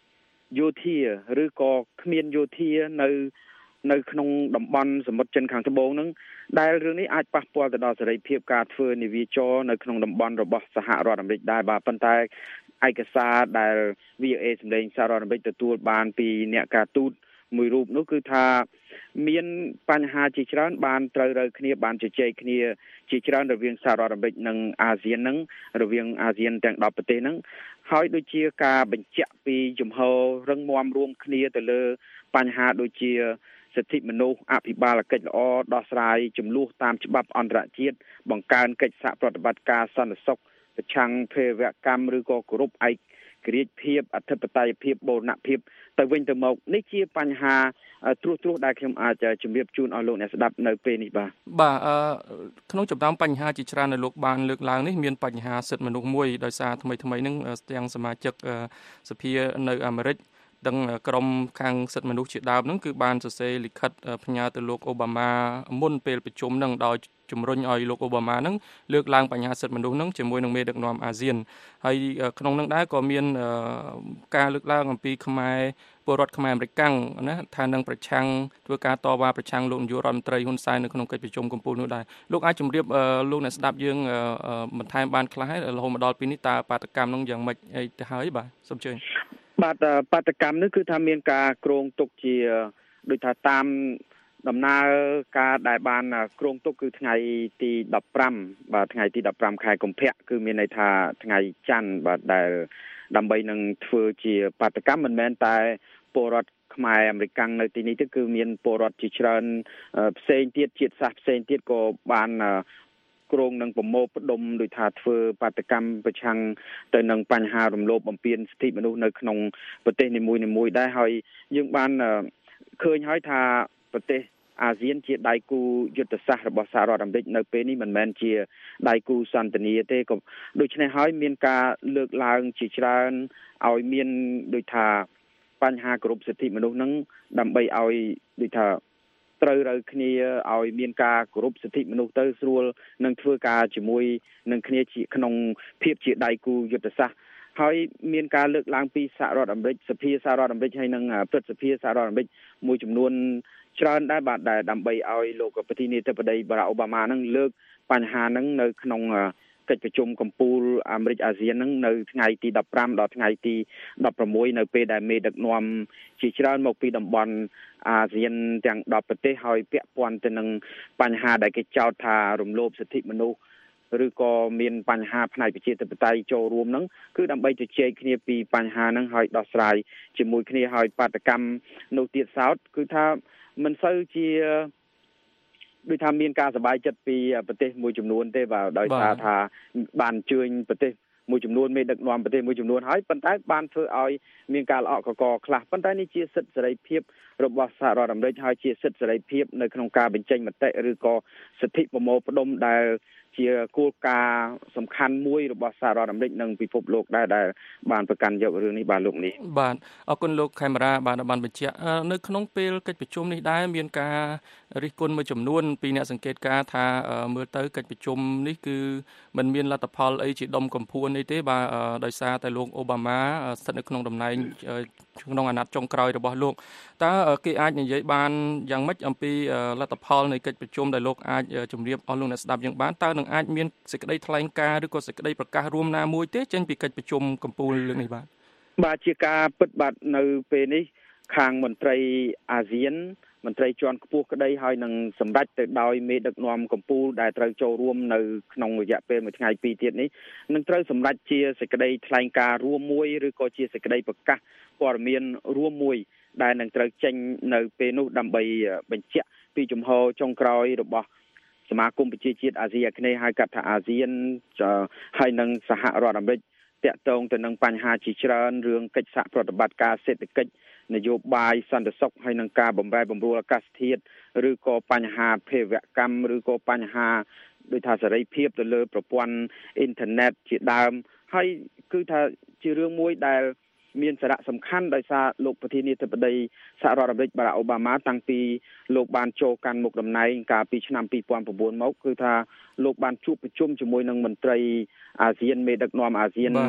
យោធាឬក៏គ្មានយោធានៅនៅក្នុងតំបន់សមុទ្រចិនខាងត្បូងហ្នឹងដែលរឿងនេះអាចប៉ះពាល់ទៅដល់សេរីភាពការធ្វើនាវាចរនៅក្នុងតំបន់របស់សហរដ្ឋអាមេរិកដែរបាទប៉ុន្តែឯកសារដែល V O A សម្លេងសហរដ្ឋអាមេរិកទទួលបានពីអ្នកការទូតមួយរូបនោះគឺថាមានបញ្ហាជាច្រើនបានត្រូវរើគ្នាបានជជែកគ្នាជាច្រើនរវាងសហរដ្ឋអាមេរិកនិងអាស៊ានហ្នឹងរវាងអាស៊ានទាំងដប់ប្រទេសហ្នឹងហើយដូចជាការបញ្ជាក់ពីជំហររឹងមាំរួមគ្នាទៅលើបញ្ហាដូចជាសិទ្ធិមនុស្សអភិបាលកិច្ចល្អដោះស្រាយចំនួនតាមច្បាប់អន្តរជាតិបង្កើនកិច្ចសហប្រតិបត្តិការសន្តិសុខប្រឆាំងភេរវកម្មឬក៏គោរពឯករាជ្យភាពអធិបតេយ្យភាពបូរណភាពទៅវិញទៅមកនេះជាបញ្ហាត្រួសត្រាសដែលខ្ញុំអាចជម្រាបជូនអស់លោកអ្នកស្ដាប់នៅពេលនេះបាទ
បាទអឺក្នុងចំណោមបញ្ហាជាច្រើនដែលលោកបានលើកឡើងនេះមានបញ្ហាសិទ្ធិមនុស្សមួយដោយសារថ្មីថ្មីហ្នឹងទាំងសមាជិកសភានៅអាមេរិកទាំងក្រមខាងសិទ្ធិមនុស្សជាដើមហ្នឹងគឺបានសរសេរលិខិតផ្ញើទៅលោកអូបាម៉ាមុនពេលប្រជុំហ្នឹងដោយជំរុញឲ្យលោកអូបាម៉ាហ្នឹងលើកឡើងបញ្ហាសិទ្ធិមនុស្សហ្នឹងជាមួយនឹងមេដឹកនាំអាស៊ានហើយក្នុងហ្នឹងដែរក៏មានការលើកឡើងអំពីខ្មែរពលរដ្ឋខ្មែរអាមេរិកកាំងណាថានឹងប្រឆាំងធ្វើការតវ៉ាប្រឆាំងលោកនាយករដ្ឋមន្ត្រីហ៊ុនសែននៅក្នុងកិច្ចប្រជុំកំពូលនោះដែរលោកអាចជម្រាបលោកអ្នកស្ដាប់យើងបន្ថែមបានខ្លះហើយរហូតមកដល់ពេលនេះតើបាតកម្មហ្នឹងយ៉ាងម៉េចអីទៅហើយបាទសូមអញ្ជើញ
បាទបាតកម្មនេះគឺថាមានការគ្រោងទុកជាដូចថាតាមដំណើរការដែលបានគ្រោងទុកគឺថ្ងៃទីដប់ប្រាំបាទថ្ងៃទីដប់ប្រាំខែកុម្ភៈគឺមានន័យថាថ្ងៃច័ន្ទបាទដែលដើម្បីនឹងធ្វើជាបាតកម្មមិនមែនតែពលរដ្ឋខ្មែរអាមេរិកនៅទីនេះទេគឺមានពលរដ្ឋជាច្រើនផ្សេងទៀតជាតិសាសន៍ផ្សេងទៀតក៏បានគ្រងនឹងប្រមូលផ្ដុំដោយថាធ្វើបាតកម្មប្រឆាំងទៅនឹងបញ្ហារំលោភបំពានសិទ្ធិមនុស្សនៅក្នុងប្រទេសនីមួយៗដែរហើយយើងបានឃើញហើយថាប្រទេសអាស៊ានជាដៃគូយុទ្ធសាស្ត្ររបស់សហរដ្ឋអាមេរិកនៅពេលនេះមិនមែនជាដៃគូសន្តិនិកទេក៏ដូច្នេះហើយមានការលើកឡើងជាច្រើនឲ្យមានដូចថាបញ្ហាគោរពសិទ្ធិមនុស្សហ្នឹងដើម្បីឲ្យដូចថាត្រូវរើគ្នាឲ្យមានការគោរពសិទ្ធិមនុស្សទៅស្រួលនឹងធ្វើការជាមួយនឹងគ្នាជាក្នុងភាពជាដៃគូយុទ្ធសាស្ត្រហើយមានការលើកឡើងពីសហរដ្ឋអាមេរិកសភាសហរដ្ឋអាមេរិកហើយនិងព្រឹទ្ធសភាសហរដ្ឋអាមេរិកមួយចំនួនច្រើនដែរបាទដែលដើម្បីឲ្យលោកប្រធានាធិបតីបារ៉ាក់អូបាម៉ានឹងលើកបញ្ហាហ្នឹងនៅក្នុងកិច្ចប្រជុំកំពូលអាមេរិកអាស៊ានហ្នឹងនៅថ្ងៃទីដប់ប្រាំដល់ថ្ងៃទីដប់ប្រាំមួយនៅពេលដែលមេដឹកនាំជាច្រើនមកពីតំបន់អាស៊ានទាំងដប់ប្រទេសហើយពាក់ព័ន្ធទៅនឹងបញ្ហាដែលគេចោទថារំលោភសិទ្ធិមនុស្សឬក៏មានបញ្ហាផ្នែកប្រជាធិបតេយ្យចូលរួមហ្នឹងគឺដើម្បីជជែកគ្នាពីបញ្ហាហ្នឹងហើយដោះស្រាយជាមួយគ្នាហើយបាតកម្មនោះទៀតសោតគឺថាមិនសូវជាដូចថាមានការសប្បាយចិត្តពីប្រទេសមួយចំនួនទេបាទដោយសារថាបានអញ្ជើញប្រទេសមួយចំនួនមេដឹកនាំប្រទេសមួយចំនួនហើយប៉ុន្តែបានធ្វើឲ្យមានការល្អក់កកខ្លះប៉ុន្តែនេះជាសិទ្ធិសេរីភាពរបស់សហរដ្ឋអាមេរិកហើយជាសិទ្ធិសេរីភាពនៅក្នុងការបញ្ចេញមតិឬក៏សិទ្ធិប្រមូលផ្ដុំដែលជាគោលការណ៍សំខាន់មួយរបស់សហរដ្ឋអាមេរិកនិងពិភពលោកដែរដែលបានប្រកាន់យករឿងនេះបាទលោកនេះ
បាទអរគុណលោកខេមរាបានបានបញ្ជាក់នៅក្នុងពេលកិច្ចប្រជុំនេះដែរមានការរិះគន់មួយចំនួនពីអ្នកសង្កេតការណ៍ថាមើលទៅកិច្ចប្រជុំនេះគឺមិនមានលទ្ធផលអីជាដុំកំភួនអីទេបាទដោយសារតែលោកអូបាម៉ាស្ថិតនៅក្នុងតំណែងក្នុងអាណត្តិចុងក្រោយរបស់លោកតើគេអាចនិយាយបានយ៉ាងម៉េចអំពីលទ្ធផលនៃកិច្ចប្រជុំដែលលោកអាចជម្រាបអស់លោកអ្នកស្ដាប់យើងបានតើនឹងអាចមានសេចក្តីថ្លែងការណ៍ឬក៏សេចក្តីប្រកាសរួមណាមួយទេចេញពីកិច្ចប្រជុំកំពូលលើកនេះបាទ
បាទជាការពិតបាទនៅពេលនេះខាងមន្ត្រីអាស៊ានមន្ត្រីជាន់ខ្ពស់ក្តីហើយនឹងសម្រេចទៅដោយមេដឹកនាំកំពូលដែលត្រូវចូលរួមនៅក្នុងរយៈពេលមួយថ្ងៃពីរទៀតនេះនឹងត្រូវសម្រេចជាសេចក្តីថ្លែងការណ៍រួមមួយឬក៏ជាសេចក្តីប្រកាសព័ត៌មានរួមមួយដែលនឹងត្រូវចេញនៅពេលនោះដើម្បីបញ្ជាក់ពីជំហរចុងក្រោយរបស់សមាគមប្រជាជាតិអាស៊ីអាគ្នេយ៍ហៅកាត់ថាអាស៊ានហើយនឹងសហរដ្ឋអាមេរិកតាក់ទងទៅនឹងបញ្ហាជាច្រើនរឿងកិច្ចសហប្រតិបត្តិការសេដ្ឋកិច្ចនយោបាយសន្តិសុខហើយនឹងការបម្រែបម្រួលអាកាសធាតុឬក៏បញ្ហាភេរវកម្មឬក៏បញ្ហាដូចថាសេរីភាពទៅលើប្រព័ន្ធអ៊ីនធឺណិតជាដើមហើយគឺថាជារឿងមួយដែលមានសារៈសំខាន់ដោយសារលោកប្រធានាធិបតីសហរដ្ឋអាមេរិកបារ៉ាក់អូបាម៉ាតាំងពីលោកបានចូលកាន់មុខតំណែងកាលពីឆ្នាំពីរពាន់ប្រាំបួនមកគឺថាលោកបានជួបប្រជុំជាមួយនឹងមន្ត្រីអាស៊ានមេដឹកនាំអាស៊ាន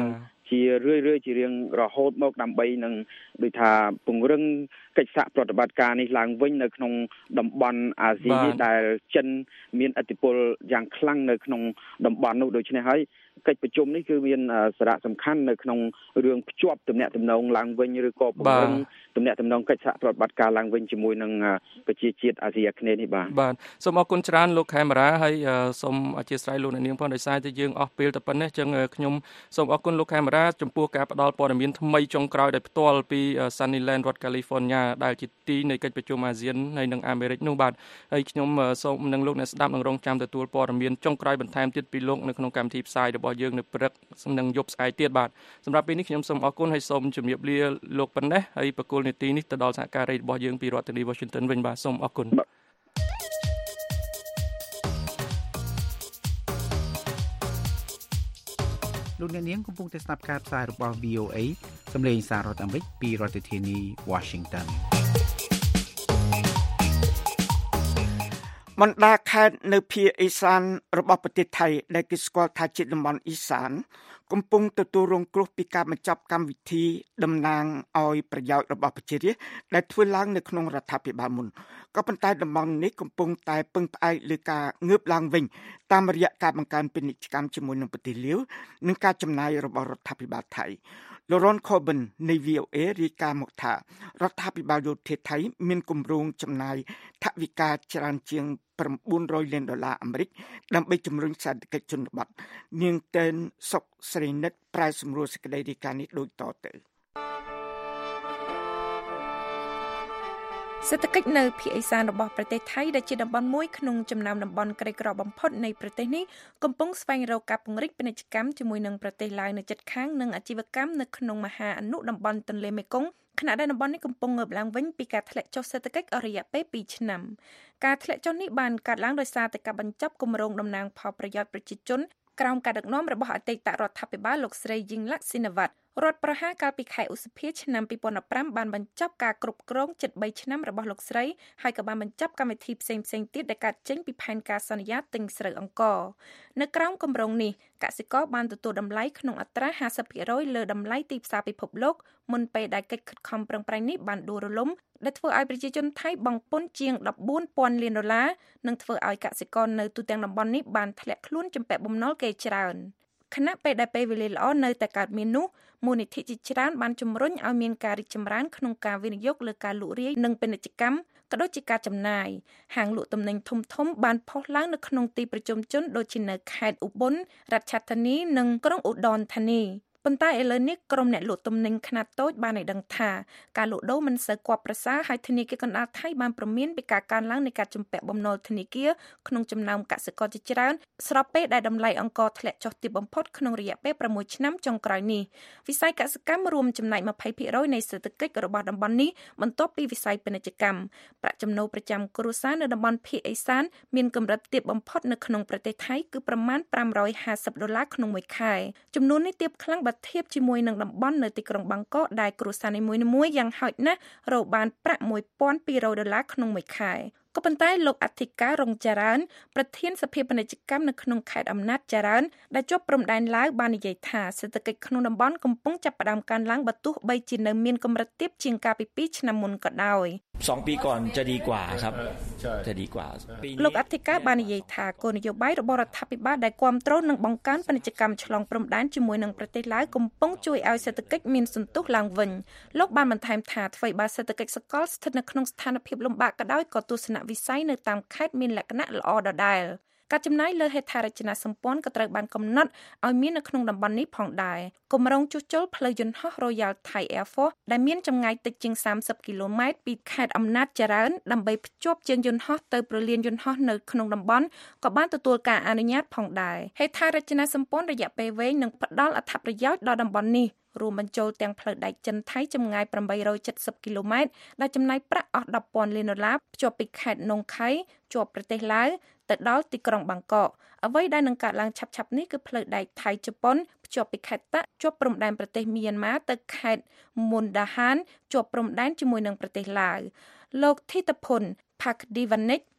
ជារឿយៗជារៀងរហូតមកដើម្បីនឹងដូចថាពង្រឹងកិច្ចសហប្រតិបត្តិការនេះឡើងវិញនៅក្នុងតំបន់អាស៊ីនេះដែលចិនមានឥទ្ធិពលយ៉ាងខ្លាំងនៅក្នុងតំបន់នោះដូច្នេះហើយកិច្ចប្រជុំនេះគឺមានសារៈសំខាន់នៅក្នុងរឿងភ្ជាប់ទំនាក់ទំនងឡើងវិញឬក៏ពង្រឹងទំនាក់ទំនងកិច្ចសហប្រតិបត្តិការឡើងវិញជាមួយនឹងប្រជាជាតិអាស៊ីអាគ្នេយ៍នេះបាទ
បាទសូមអរគុណច្រើនលោកខេមរាហើយសូមអធិស្ឋានលោកអ្នកនាងផងដោយសារតែយើងអស់ពេលតែប៉ុណ្ណេះចឹងខ្ញុំសូមអរគុណលោកខេមរាចំពោះការផ្ដល់ព័ត៌មានថ្មីចុងក្រោយដោយផ្ទាល់ពី Sunnyland រដ្ឋ California ដែលជាទីនៃកិច្ចប្រជុំអាស៊ានហើយនិងអាមេរិកនោះបាទហើយខ្ញុំសូមនឹងលោកអ្នកស្ដាប់នឹងរងចាំទទួលព័ត៌មានចុងក្រោយបន្ថែមទៀតពីលោកនៅក្នុងកម្មវិធីផ្សាយរបស់យើងនៅព្រឹកនិងយប់ស្អែកទៀតបាទសម្រាប់ពេលនេះខ្ញុំសូមអរគុណហើយសូមជម្រាបលាលោកប៉ុណ្ណេះហើយបកគលនីតិនេះទៅដល់សហការីរបស់យើងពីរដ្ឋធានី Washington វិញបាទសូមអរគុណ
លោកអ្នកនាងកំពុងតែស្ដាប់ការផ្សាយរបស់ វី អូ អេ សំឡេងសាររដ្ឋអាមេរិកពីរដ្ឋធានី Washington
បណ្ដាខេត្តនៅភាគឦសានរបស់ប្រទេសថៃដែលគេស្គាល់ថាជាតំបន់ឦសានកំពុងទទួលរងគ្រោះពីការបញ្ចប់កម្មវិធីតំណាងឲ្យប្រយោជន៍របស់ប្រជារាស្ត្រដែលធ្វើឡើងនៅក្នុងរដ្ឋាភិបាលមុនក៏ប៉ុន្តែតំបន់នេះកំពុងតែពឹងផ្អែកលើការងើបឡើងវិញតាមរយៈការបង្កើនពាណិជ្ជកម្មជាមួយនឹងប្រទេសលាវនិងការចំណាយរបស់រដ្ឋាភិបាលថៃLoron Coben នៃ វី អូ អេ រាយការណ៍មកថារដ្ឋាភិបាលយោធាថៃមានគម្រោងចំណាយថវិកាច្រើនជាង៩រយលានដុល្លារអាមេរិកដើម្បីជំរុញសេដ្ឋកិច្ចជនបទនាងតេនសុកស្រីនិតប្រែសម្រួលសេចក្តីរាយការណ៍នេះដូចតទៅ
សេដ្ឋកិច្ចនៅភាគឦសានរបស់ប្រទេសថៃដែលជាតំបន់មួយក្នុងចំណោមតំបន់ក្រីក្របំផុតនៃប្រទេសនេះកំពុងស្វែងរកការពង្រីកពាណិជ្ជកម្មជាមួយនឹងប្រទេសឡាវនៅជិតខាងនិងអាជីវកម្មនៅក្នុងមហាអនុតំបន់ទន្លេមេគង្គខណៈដែលតំបន់នេះកំពុងងើបឡើងវិញពីការធ្លាក់ចុះសេដ្ឋកិច្ចអស់រយៈពេលពីរឆ្នាំការធ្លាក់ចុះនេះបានកើតឡើងដោយសារតែការបញ្ចប់គម្រោងតំណាងផលប្រយោជន៍ប្រជាជនក្រោមការដឹកនាំរបស់អតីតរដ្ឋាភិបាលលោកស្រីយីងឡាក់ស៊ីណាវ៉ាត់រដ្ឋប្រហារកាលពីខែឧសភាឆ្នាំពីរពាន់ប្រាំបានបញ្ចប់ការគ្រប់គ្រងជិតបីឆ្នាំរបស់លោកស្រីហើយក៏បានបញ្ចប់កម្មវិធីផ្សេងៗទៀតដែលកើតចេញពីផែនការសន្យាទិញស្រូវអង្ករនៅក្រោមគម្រោងនេះកសិករបានទទួលតម្លៃក្នុងអត្រាห้าสิบភាគរយ លើតម្លៃទីផ្សារពិភពលោកមុនពេលដែលកិច្ចខិតខំប្រឹងប្រែងនេះបានដួលរលំដែលធ្វើឲ្យប្រជាជនថៃបង់ពន្ធជាងដប់បួនពាន់លានដុល្លារនិងធ្វើឲ្យកសិករនៅទូទាំងតំបន់នេះបានធ្លាក់ខ្លួនចំពាក់បំណុលគេច្រើនខណៈពេលដែលពេលវេលាល្អនៅតែកើតមាននោះមូលនិធិជាច្រើនបានជំរុញឲ្យមានការរីកចម្រើនក្នុងការវិនិយោគលើការលក់រាយនិងពាណិជ្ជកម្មក៏ដូចជាការចំណាយហាងលក់ទំនិញធំធំបានផុសឡើងនៅក្នុងទីប្រជុំជនដូចជានៅខេត្តឧបលរដ្ឋឆាធានីនិងក្រុងឧត្តរធានីប៉ុន្តែឥឡូវនេះក្រុមអ្នកលក់ទំនិញខ្នាតតូចបានឲ្យដឹងថាការលក់ដូរមិនសូវគាប់ប្រសើរហើយធនាគារកណ្ដាលថៃបានព្រមានពីការកើនឡើងនៃការជំពាក់បំណុលធនាគារក្នុងចំណោមកសិករជាច្រើនស្របពេលដែលតម្លៃអង្ករធ្លាក់ចុះទាបបំផុតក្នុងរយៈពេលប្រាំមួយឆ្នាំចុងក្រោយនេះវិស័យកសិកម្មរួមចំណែកยี่สิบភាគរយនៃសេដ្ឋកិច្ចរបស់តំបន់នេះបន្ទាប់ពីវិស័យពាណិជ្ជកម្មប្រាក់ចំណូលប្រចាំគ្រួសារនៅតំបន់ភាគឦសានមានកម្រិតទាបបំផុតនៅក្នុងប្រទេសថៃគឺប្រមាណប្រាំរយห้าสิบដុល្លារក្នុងមួយខែចំនួននេះទាបខ្លាំងបើធៀបជាមួយនឹងតំបន់នៅទីក្រុងបាងកកដែលគ្រួសារនីមួយៗយ៉ាងហោចណាស់រកបានប្រាក់មួយពាន់ពីររយដុល្លារក្នុងមួយខែក៏ប៉ុន្តែលោកអធិការរងចរើនប្រធានសភាពាណិជ្ជកម្មនៅក្នុងខេត្តអំណាចចរើនដែលជាប់ព្រំដែនឡាវបាននិយាយថាសេដ្ឋកិច្ចក្នុងតំបន់កំពុងចាប់ផ្ដើមកើនឡើងបើទោះបីជានៅមានកម្រិតទាបជាងកាលពីពីរឆ្នាំមុនក៏ដោយ
สองปีก่อนจะดีกว่าครับจะดีกว่า
លោកអធិការបាននិយាយថាគោលនយោបាយរបស់រដ្ឋាភិបាលដែលគាំទ្រនិងបង្កើនពាណិជ្ជកម្មឆ្លងព្រំដែនជាមួយនឹងប្រទេសឡាវកំពុងជួយឲ្យសេដ្ឋកិច្ចមានសន្ទុះឡើងវិញលោកបានបន្ថែមថាអ្វីបើសេដ្ឋកិច្ចសកលស្ថិតនៅក្នុងស្ថានភាពលំបាកក៏ដោយក៏ទស្សនវិស័យនៅតាមខេត្តមានលក្ខណៈល្អដដែលការចំណាយលើហេដ្ឋារចនាសម្ព័ន្ធក៏ត្រូវបានកំណត់ឲ្យមាននៅក្នុងតំបន់នេះផងដែរគម្រោងជួសជុលផ្លូវយន្តហោះ Royal Thai Air Force ដែលមានចម្ងាយតិចជាងសាមសិបគីឡូម៉ែត្រពីខេត្តអំណាចចរើនដើម្បីភ្ជាប់ជើងយន្តហោះទៅព្រលានយន្តហោះនៅក្នុងតំបន់ក៏បានទទួលការអនុញ្ញាតផងដែរហេដ្ឋារចនាសម្ព័ន្ធរយៈពេលវែងនឹងផ្ដល់អត្ថប្រយោជន៍ដល់តំបន់នេះរួមបញ្ចូលទាំងផ្លូវដែកចិនថៃចម្ងាយប្រាំបីរយเจ็ดสิบគីឡូម៉ែត្រដែលចំណាយប្រាក់អស់ដប់ពាន់លានដុល្លារភ្ជាប់ពីខេត្តនងខៃជាប់ប្រទេសឡាវទៅដល់ទីក្រុងបាងកកអ្វីដែលនឹងកើតឡើងឆាប់ៗនេះគឺផ្លូវដែកថៃជប៉ុនភ្ជាប់ពីខេត្តតាក់ជាប់ព្រំដែនប្រទេសមីយ៉ាន់ម៉ាទៅខេត្តមុនដាហានជាប់ព្រំដែនជាមួយនឹងប្រទេសឡាវលោកធីតភុនផាក់ឌីវ៉ានិក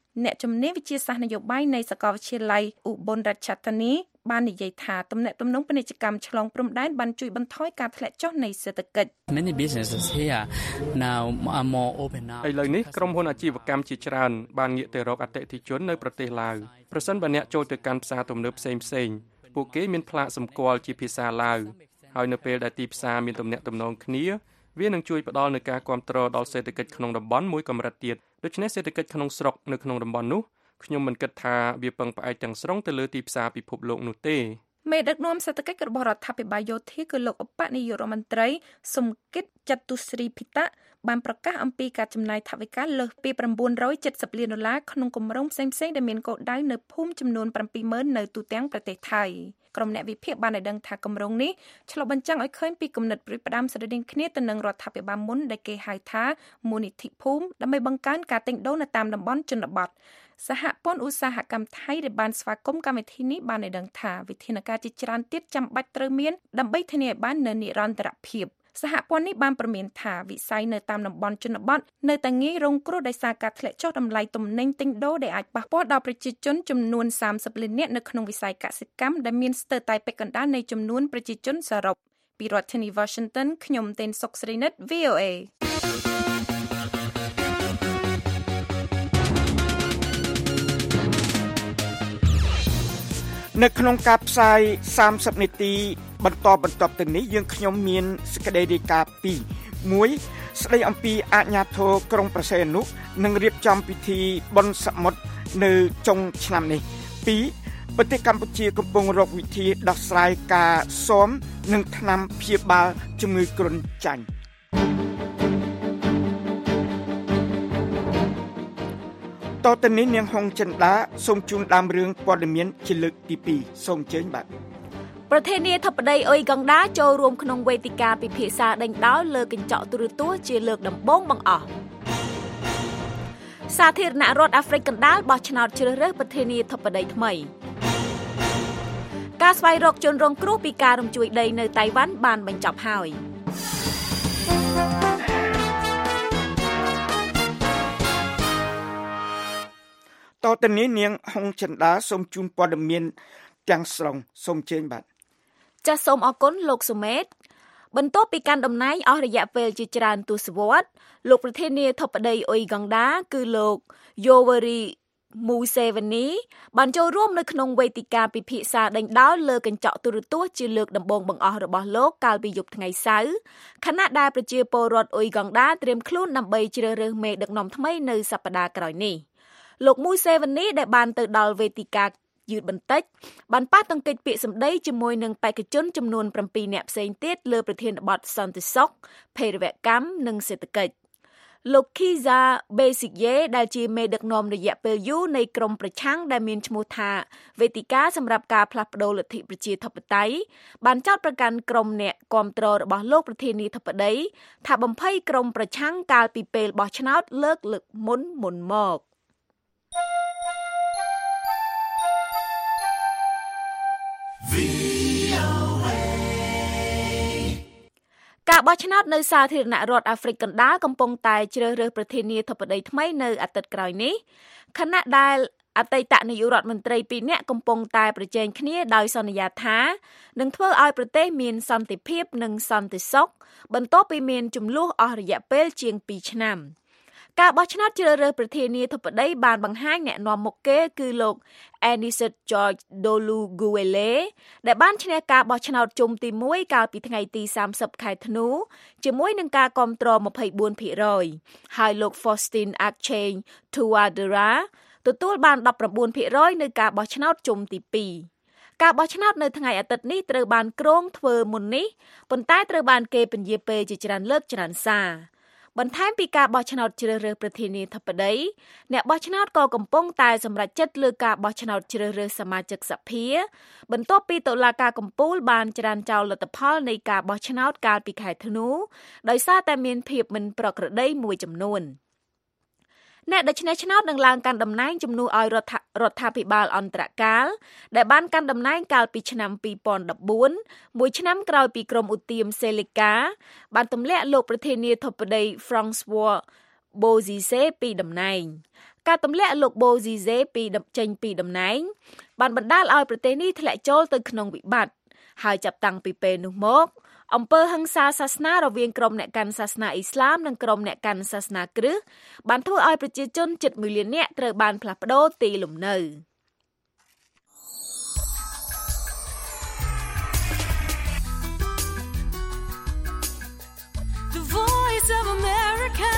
អ្នកជំនាញវិទ្យាសាស្ត្រនយោបាយនៃសាកលវិទ្យាល័យឧបលរាជធានីបាននិយាយថាទំនាក់ទំនងពាណិជ្ជកម្មឆ្លងព្រំដែនបានជួយបន្ថយការធ្លាក់ចុះនៃសេដ្ឋកិច្ច
Many businesses here now are more open now
ឥឡូវនេះក្រុមហ៊ុនអាជីវកម្មជាច្រើនបានងាកទៅរកអតិថិជននៅប្រទេសឡាវប្រសិនបើអ្នកចូលទៅកាន់ផ្សារទំនើបផ្សេងផ្សេងពួកគេមានផ្លាកសម្គាល់ជាភាសាឡាវហើយនៅពេលដែលទីផ្សារមានទំនាក់ទំនងគ្នាវានឹងជួយផ្ដល់នូវការគាំទ្រដល់សេដ្ឋកិច្ចក្នុងតំបន់មួយកម្រិតទៀតដូច្នេះសេដ្ឋកិច្ចក្នុងស្រុកនៅក្នុងតំបន់នោះខ្ញុំមិនគិតថាវាពឹងផ្អែកទាំងស្រុងទៅលើទីផ្សារពិភពលោកនោះទេ
មេដឹកនាំសេដ្ឋកិច្ចរបស់រដ្ឋាភិបាលយោធាគឺលោកឧបនាយករដ្ឋមន្ត្រីសុំគិតចតុស្រីភិតៈបានប្រកាសអំពីការចំណាយថវិកាលើសពី៩រយចិតសិបលានដុល្លារក្នុងគម្រោងផ្សេងៗដែលមានគោលដៅនៅភូមិចំនួនប្រាំពីរម៉ឺននៅទូទាំងប្រទេសថៃក្រុមអ្នកវិភាគបានឲ្យដឹងថាគម្រោងនេះឆ្លុះបញ្ចាំងឲ្យឃើញពីគំនិតព្រួយផ្ដាំស្រដៀងគ្នាទៅនឹងរដ្ឋាភិបាលមុនដែលគេហៅថាមូលនិធិភូមិដើម្បីបង្កើនការទិញដូរនៅតាមតំបន់ជនបទសហព័ន្ធឧស្សាហកម្មថៃដែលបានស្វាគមន៍កម្មវិធីនេះបានឲ្យដឹងថាវិធានការជាច្រើនទៀតចាំបាច់ត្រូវមានដើម្បីធានាឲ្យបាននូវនិរន្តរភាពសហព័ន្ធនេះបានព្រមានថាវិស័យនៅតាមតំបន់ជនបទនៅតែងាយរងគ្រោះដោយសារការធ្លាក់ចុះតម្លៃទំនិញទិញដូរដែលអាចប៉ះពាល់ដល់ប្រជាជនចំនួនសាមសិបលាននាក់នៅក្នុងវិស័យកសិកម្មដែលមានស្ទើរតែពេញកណ្ដាលនៃចំនួនប្រជាជនសរុបពីរដ្ឋធានី Washington ខ្ញុំតេនសុកស្រីនិត វី អូ เอ
នៅក្នុងការផ្សាយសាមសិបនាទីបន្តបន្តទៅនេះយើងខ្ញុំមានសេចក្តីរាយការណ៍ពីរ មួយស្ដីអំពីអាជ្ញាធរក្រុងប្រសេអនុនឹងរៀបចំពិធីបុណ្យសមុទ្រនៅចុងឆ្នាំនេះ ពីរប្រទេសកម្ពុជាកំពុងរកវិធីដោះស្រាយការស៊ាំនឹងថ្នាំព្យាបាលជំងឺគ្រុនចាញ់តទៅនេះនាងហុងចិន្តាសូមជូនដើមរឿងព័ត៌មានជាលើកទីពីរសូមអញ្ជើញបាទ
ប្រធានាធិបតីអ៊ុយកង់ដាចូលរួមក្នុងវេទិកាពិភាក្សាដេញដោលលើកញ្ចក់ទូរទស្សន៍ជាលើកដំបូងបង្អស់សាធារណរដ្ឋអាហ្វ្រិកកណ្ដាលបោះឆ្នោតជ្រើសរើសប្រធានាធិបតីថ្មីការស្វែងរកជនរងគ្រោះពីការរំជួយដីនៅតៃវ៉ាន់បានបញ្ចប់ហើយតទៅនេះនាងហុងចិន្តាសូមជូនព័ត៌មានទាំងស្រុងសូមអញ្ជើញបាទចាសសូមអរគុណលោកសុមេតបន្ទាប់ពីកាន់តំណែងអស់រយៈពេលជាច្រើនទសវត្សរ៍លោកប្រធានាធិបតីអ៊ុយកង់ដាគឺលោកយ៉ូវេរីមូសេវនីបានចូលរួមនៅក្នុងវេទិកាពិភាក្សាដេញដោលលើកញ្ចក់ទូរទស្សន៍ជាលើកដំបូងបង្អស់របស់លោកកាលពីយប់ថ្ងៃសៅរ៍ខណៈដែលប្រជាពលរដ្ឋអ៊ុយកង់ដាត្រៀមខ្លួនដើម្បីជ្រើសរើសមេដឹកនាំថ្មីនៅសប្តាហ៍ក្រោយនេះលោកមូសេវនីដែលបានទៅដល់វេទិកាយឺតបន្តិចបានប៉ះទង្គិចពាក្យសម្ដីជាមួយនឹងបេក្ខជនចំនួនប្រាំពីរនាក់ផ្សេងទៀតលើប្រធានបទសន្តិសុខភេរវកម្មនិងសេដ្ឋកិច្ចលោកគីហ្សាបេស៊ីកយេដែលជាមេដឹកនាំរយៈពេលយូរនៃក្រមប្រឆាំងដែលមានឈ្មោះថាវេទិកាសម្រាប់ការផ្លាស់ប្តូរលទ្ធិប្រជាធិបតេយ្យបានចោទប្រកាន់ក្រុមអ្នកគាំទ្ររបស់លោកប្រធានាធិបតីថាបំភ័យក្រមប្រឆាំងកាលពីពេលបោះឆ្នោតលើកលើកមុនមុនមកការបោះឆ្នោតនៅសាធារណរដ្ឋអាហ្វ្រិកកណ្ដាលកំពុងតែជ្រើសរើសប្រធានាធិបតីថ្មីនៅអាទិត្យក្រោយនេះខណៈដែលអតីតនាយករដ្ឋមន្ត្រីពីរនាក់កំពុងតែប្រជែងគ្នាដោយសន្យាថានឹងធ្វើឲ្យប្រទេសមានសន្តិភាពនិងសន្តិសុខបន្ទាប់ពីមានជម្លោះអស់រយៈពេលជាងពីរឆ្នាំការបោះឆ្នោតជ្រើសរើសប្រធានាធិបតីបានបង្ហាញអ្នកនាំមុខគេគឺលោក Aniset George Doluguele ដែលបានឈ្នះការបោះឆ្នោតជុំទីមួយកាលពីថ្ងៃទីសាមសិបខែធ្នូជាមួយនឹងការគាំទ្រម្ភៃបួនភាគរយហើយលោក Faustin Archange Touadera ទទួលបានដប់ប្រាំបួនភាគរយនៅការបោះឆ្នោតជុំទីពីរការបោះឆ្នោតនៅថ្ងៃអាទិត្យនេះត្រូវបានគ្រោងធ្វើមុននេះប៉ុន្តែត្រូវបានគេពន្យាពេលជាច្រើនលើកច្រើនសារបន្ថែមពីការបោះឆ្នោតជ្រើសរើសប្រធានាធិបតីអ្នកបោះឆ្នោតក៏កំពុងតែសម្រេចចិត្តលើការបោះឆ្នោតជ្រើសរើសសមាជិកសភាបន្ទាប់ពីតុលាការកំពូលបានច្រានចោលលទ្ធផលនៃការបោះឆ្នោតកាលពីខែធ្នូដោយសារតែមានភាពមិនប្រក្រតីមួយចំនួនអ្នកដែលឈ្នះឆ្នោតនឹងឡើងកាន់តំណែងជំនួសឲ្យរដ្ឋរដ្ឋាភិបាលអន្តរកាលដែលបានកាន់តំណែងកាលពីឆ្នាំពីរពាន់ដប់បួនមួយឆ្នាំក្រោយពីក្រុមឧទាមសេលេកាបានទម្លាក់លោកប្រធានាធិបតី Francois Bozizé ពីតំណែងការទម្លាក់លោកបូស៊ីហ្សេពីចេញពីតំណែងបានបណ្ដាលឲ្យប្រទេសនេះធ្លាក់ចូលទៅក្នុងវិបត្តិហើយចាប់តាំងពីពេលនោះមកអំពើហិង្សាសាសនារវាងក្រុមអ្នកកាន់សាសនាអ៊ីស្លាមនិងក្រុមអ្នកកាន់សាសនាគ្រិស្តបានធ្វើឲ្យប្រជាជនជិតមួយលាននាក់ត្រូវបានផ្លាស់ប្ដូរទីលំនៅ
The Voice of America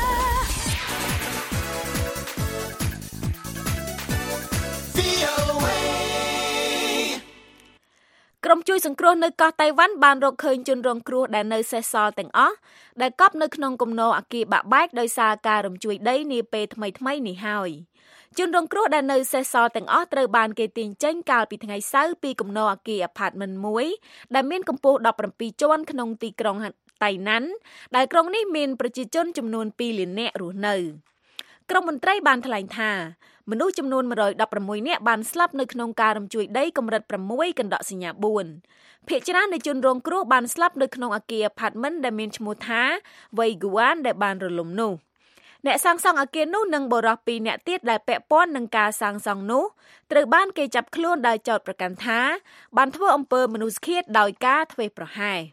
ក្រុមជួយសង្គ្រោះនៅកោះតៃវ៉ាន់បានរកឃើញជនរងគ្រោះដែលនៅសេសសល់ទាំងអស់ដែលកប់នៅក្នុងគំនរអគារបាក់បែកដោយសារការរំជួយដីនាពេលថ្មីៗនេះហើយជនរងគ្រោះដែលនៅសេសសល់ទាំងអស់ត្រូវបានគេទាញចេញកាលពីថ្ងៃសៅរ៍ពីគំនរអគារ Apartment មួយដែលមានកម្ពស់ដប់ប្រាំពីរជាន់ក្នុងទីក្រុងតៃណាន់ដែលក្រុងនេះមានប្រជាជនចំនួនពីរលាននាក់រស់នៅក្រុមមន្ត្រីបានថ្លែងថាមនុស្សចំនួនមួយរយដប់ប្រាំមួយនាក់បានស្លាប់នៅក្នុងការរំជួយដីកម្រិត៦កណ្ដកសញ្ញាបួនភាគច្រើននៃជនរងគ្រោះបានស្លាប់នៅក្នុងអគារ Apartment ដែលមានឈ្មោះថាវៃហ្គូអានដែលបានរលំនោះអ្នកសាងសង់អគារនោះនិងបុរសពីរនាក់ទៀតដែលពាក់ព័ន្ធនឹងការសាងសង់នោះត្រូវបានគេចាប់ខ្លួនដោយចោទប្រកាន់ថាបានធ្វើអំពើមនុស្សឃាតដោយការធ្វេសប្រហែស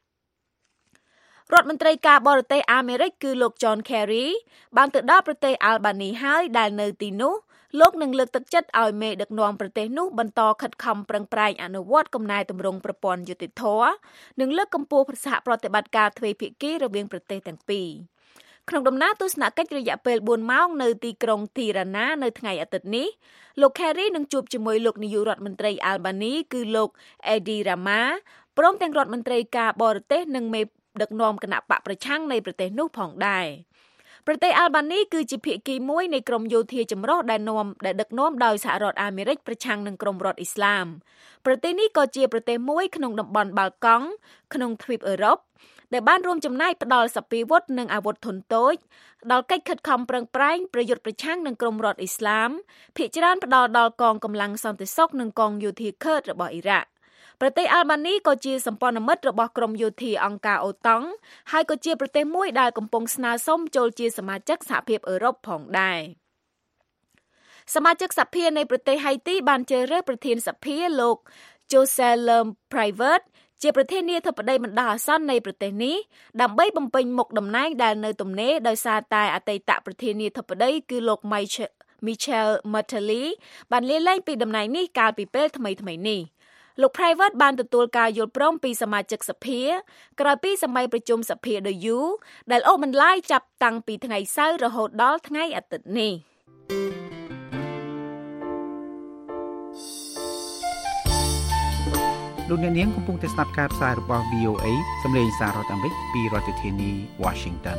រដ្ឋមន្ត្រីការបរទេសអាមេរិកគឺលោក John Kerry បានទៅដល់ប្រទេសអាល់បានីហើយដែលនៅទីនោះលោកនឹងលើកទឹកចិត្តឲ្យមេដឹកនាំប្រទេសនោះបន្តខិតខំប្រឹងប្រែងអនុវត្តគំណែទម្រង់ប្រព័ន្ធយុត្តិធម៌និងលើកកម្ពស់សហប្រតិបត្តិការទ្វេភាគីរវាងប្រទេសទាំងពីរក្នុងដំណើរទស្សនកិច្ចរយៈពេលបួនម៉ោងនៅទីក្រុងធីរ៉ាណានៅថ្ងៃអាទិត្យនេះលោក Kerry នឹងជួបជាមួយលោកនាយករដ្ឋមន្ត្រីអាល់បានីគឺលោក Edi Rama ព្រមទាំងរដ្ឋមន្ត្រីការបរទេសនិងមេដឹកនាំគណៈបកប្រឆាំងនៃប្រទេសនោះផងដែរប្រទេសអាល់បានីគឺជាភាគីមួយនៃក្រុមយោធាចម្រុះដែលនាំដែលដឹកនាំដោយសហរដ្ឋអាមេរិកប្រឆាំងនឹងក្រុមរដ្ឋអ៊ីស្លាមប្រទេសនេះក៏ជាប្រទេសមួយក្នុងតំបន់បាល់កង់ក្នុងទ្វីបអឺរ៉ុបដែលបានរួមចំណែកផ្ដល់សព្វាវុធនិងអាវុធធុនតូចដល់កិច្ចខិតខំប្រឹងប្រែងប្រយុទ្ធប្រឆាំងនឹងក្រុមរដ្ឋអ៊ីស្លាមភាគច្រើនផ្ដល់ដល់កងកម្លាំងសន្តិសុខនិងកងយោធាឃឺតរបស់អ៊ីរ៉ាក់ប្រទេសអាល់បានីក៏ជាសម្ព័ន្ធមិត្តរបស់ក្រុមយោធាអង្គការអូតង់ហើយក៏ជាប្រទេសមួយដែលកំពុងស្នើសុំចូលជាសមាជិកសហភាពអឺរ៉ុបផងដែរសមាជិកសភានៃប្រទេសហៃទីបានជ្រើសរើសប្រធានសភាលោក Jocelyn Privert ជាប្រធានាធិបតីបណ្ដោះអាសន្ននៃប្រទេសនេះដើម្បីបំពេញមុខតំណែងដែលនៅទំនេរដោយសារតែអតីតប្រធានាធិបតីគឺលោក Michel Martelly បានលាលែងពីតំណែងនេះកាលពីពេលថ្មីៗនេះលោក Privert បានទទួលការយល់ព្រមពីសមាជិកសភាក្រោយពីសម័យប្រជុំសភាដ៏យូរដែលអូសបន្លាយចាប់តាំងពីថ្ងៃសៅរ៍រហូតដល់ថ្ងៃអាទិត្យនេះ
លោកអ្នកនាងកំពុងតែស្ដាប់ការផ្សាយរបស់ វី អូ អេ សំឡេងសាររដ្ឋអាមេរិកពីរដ្ឋធានី Washington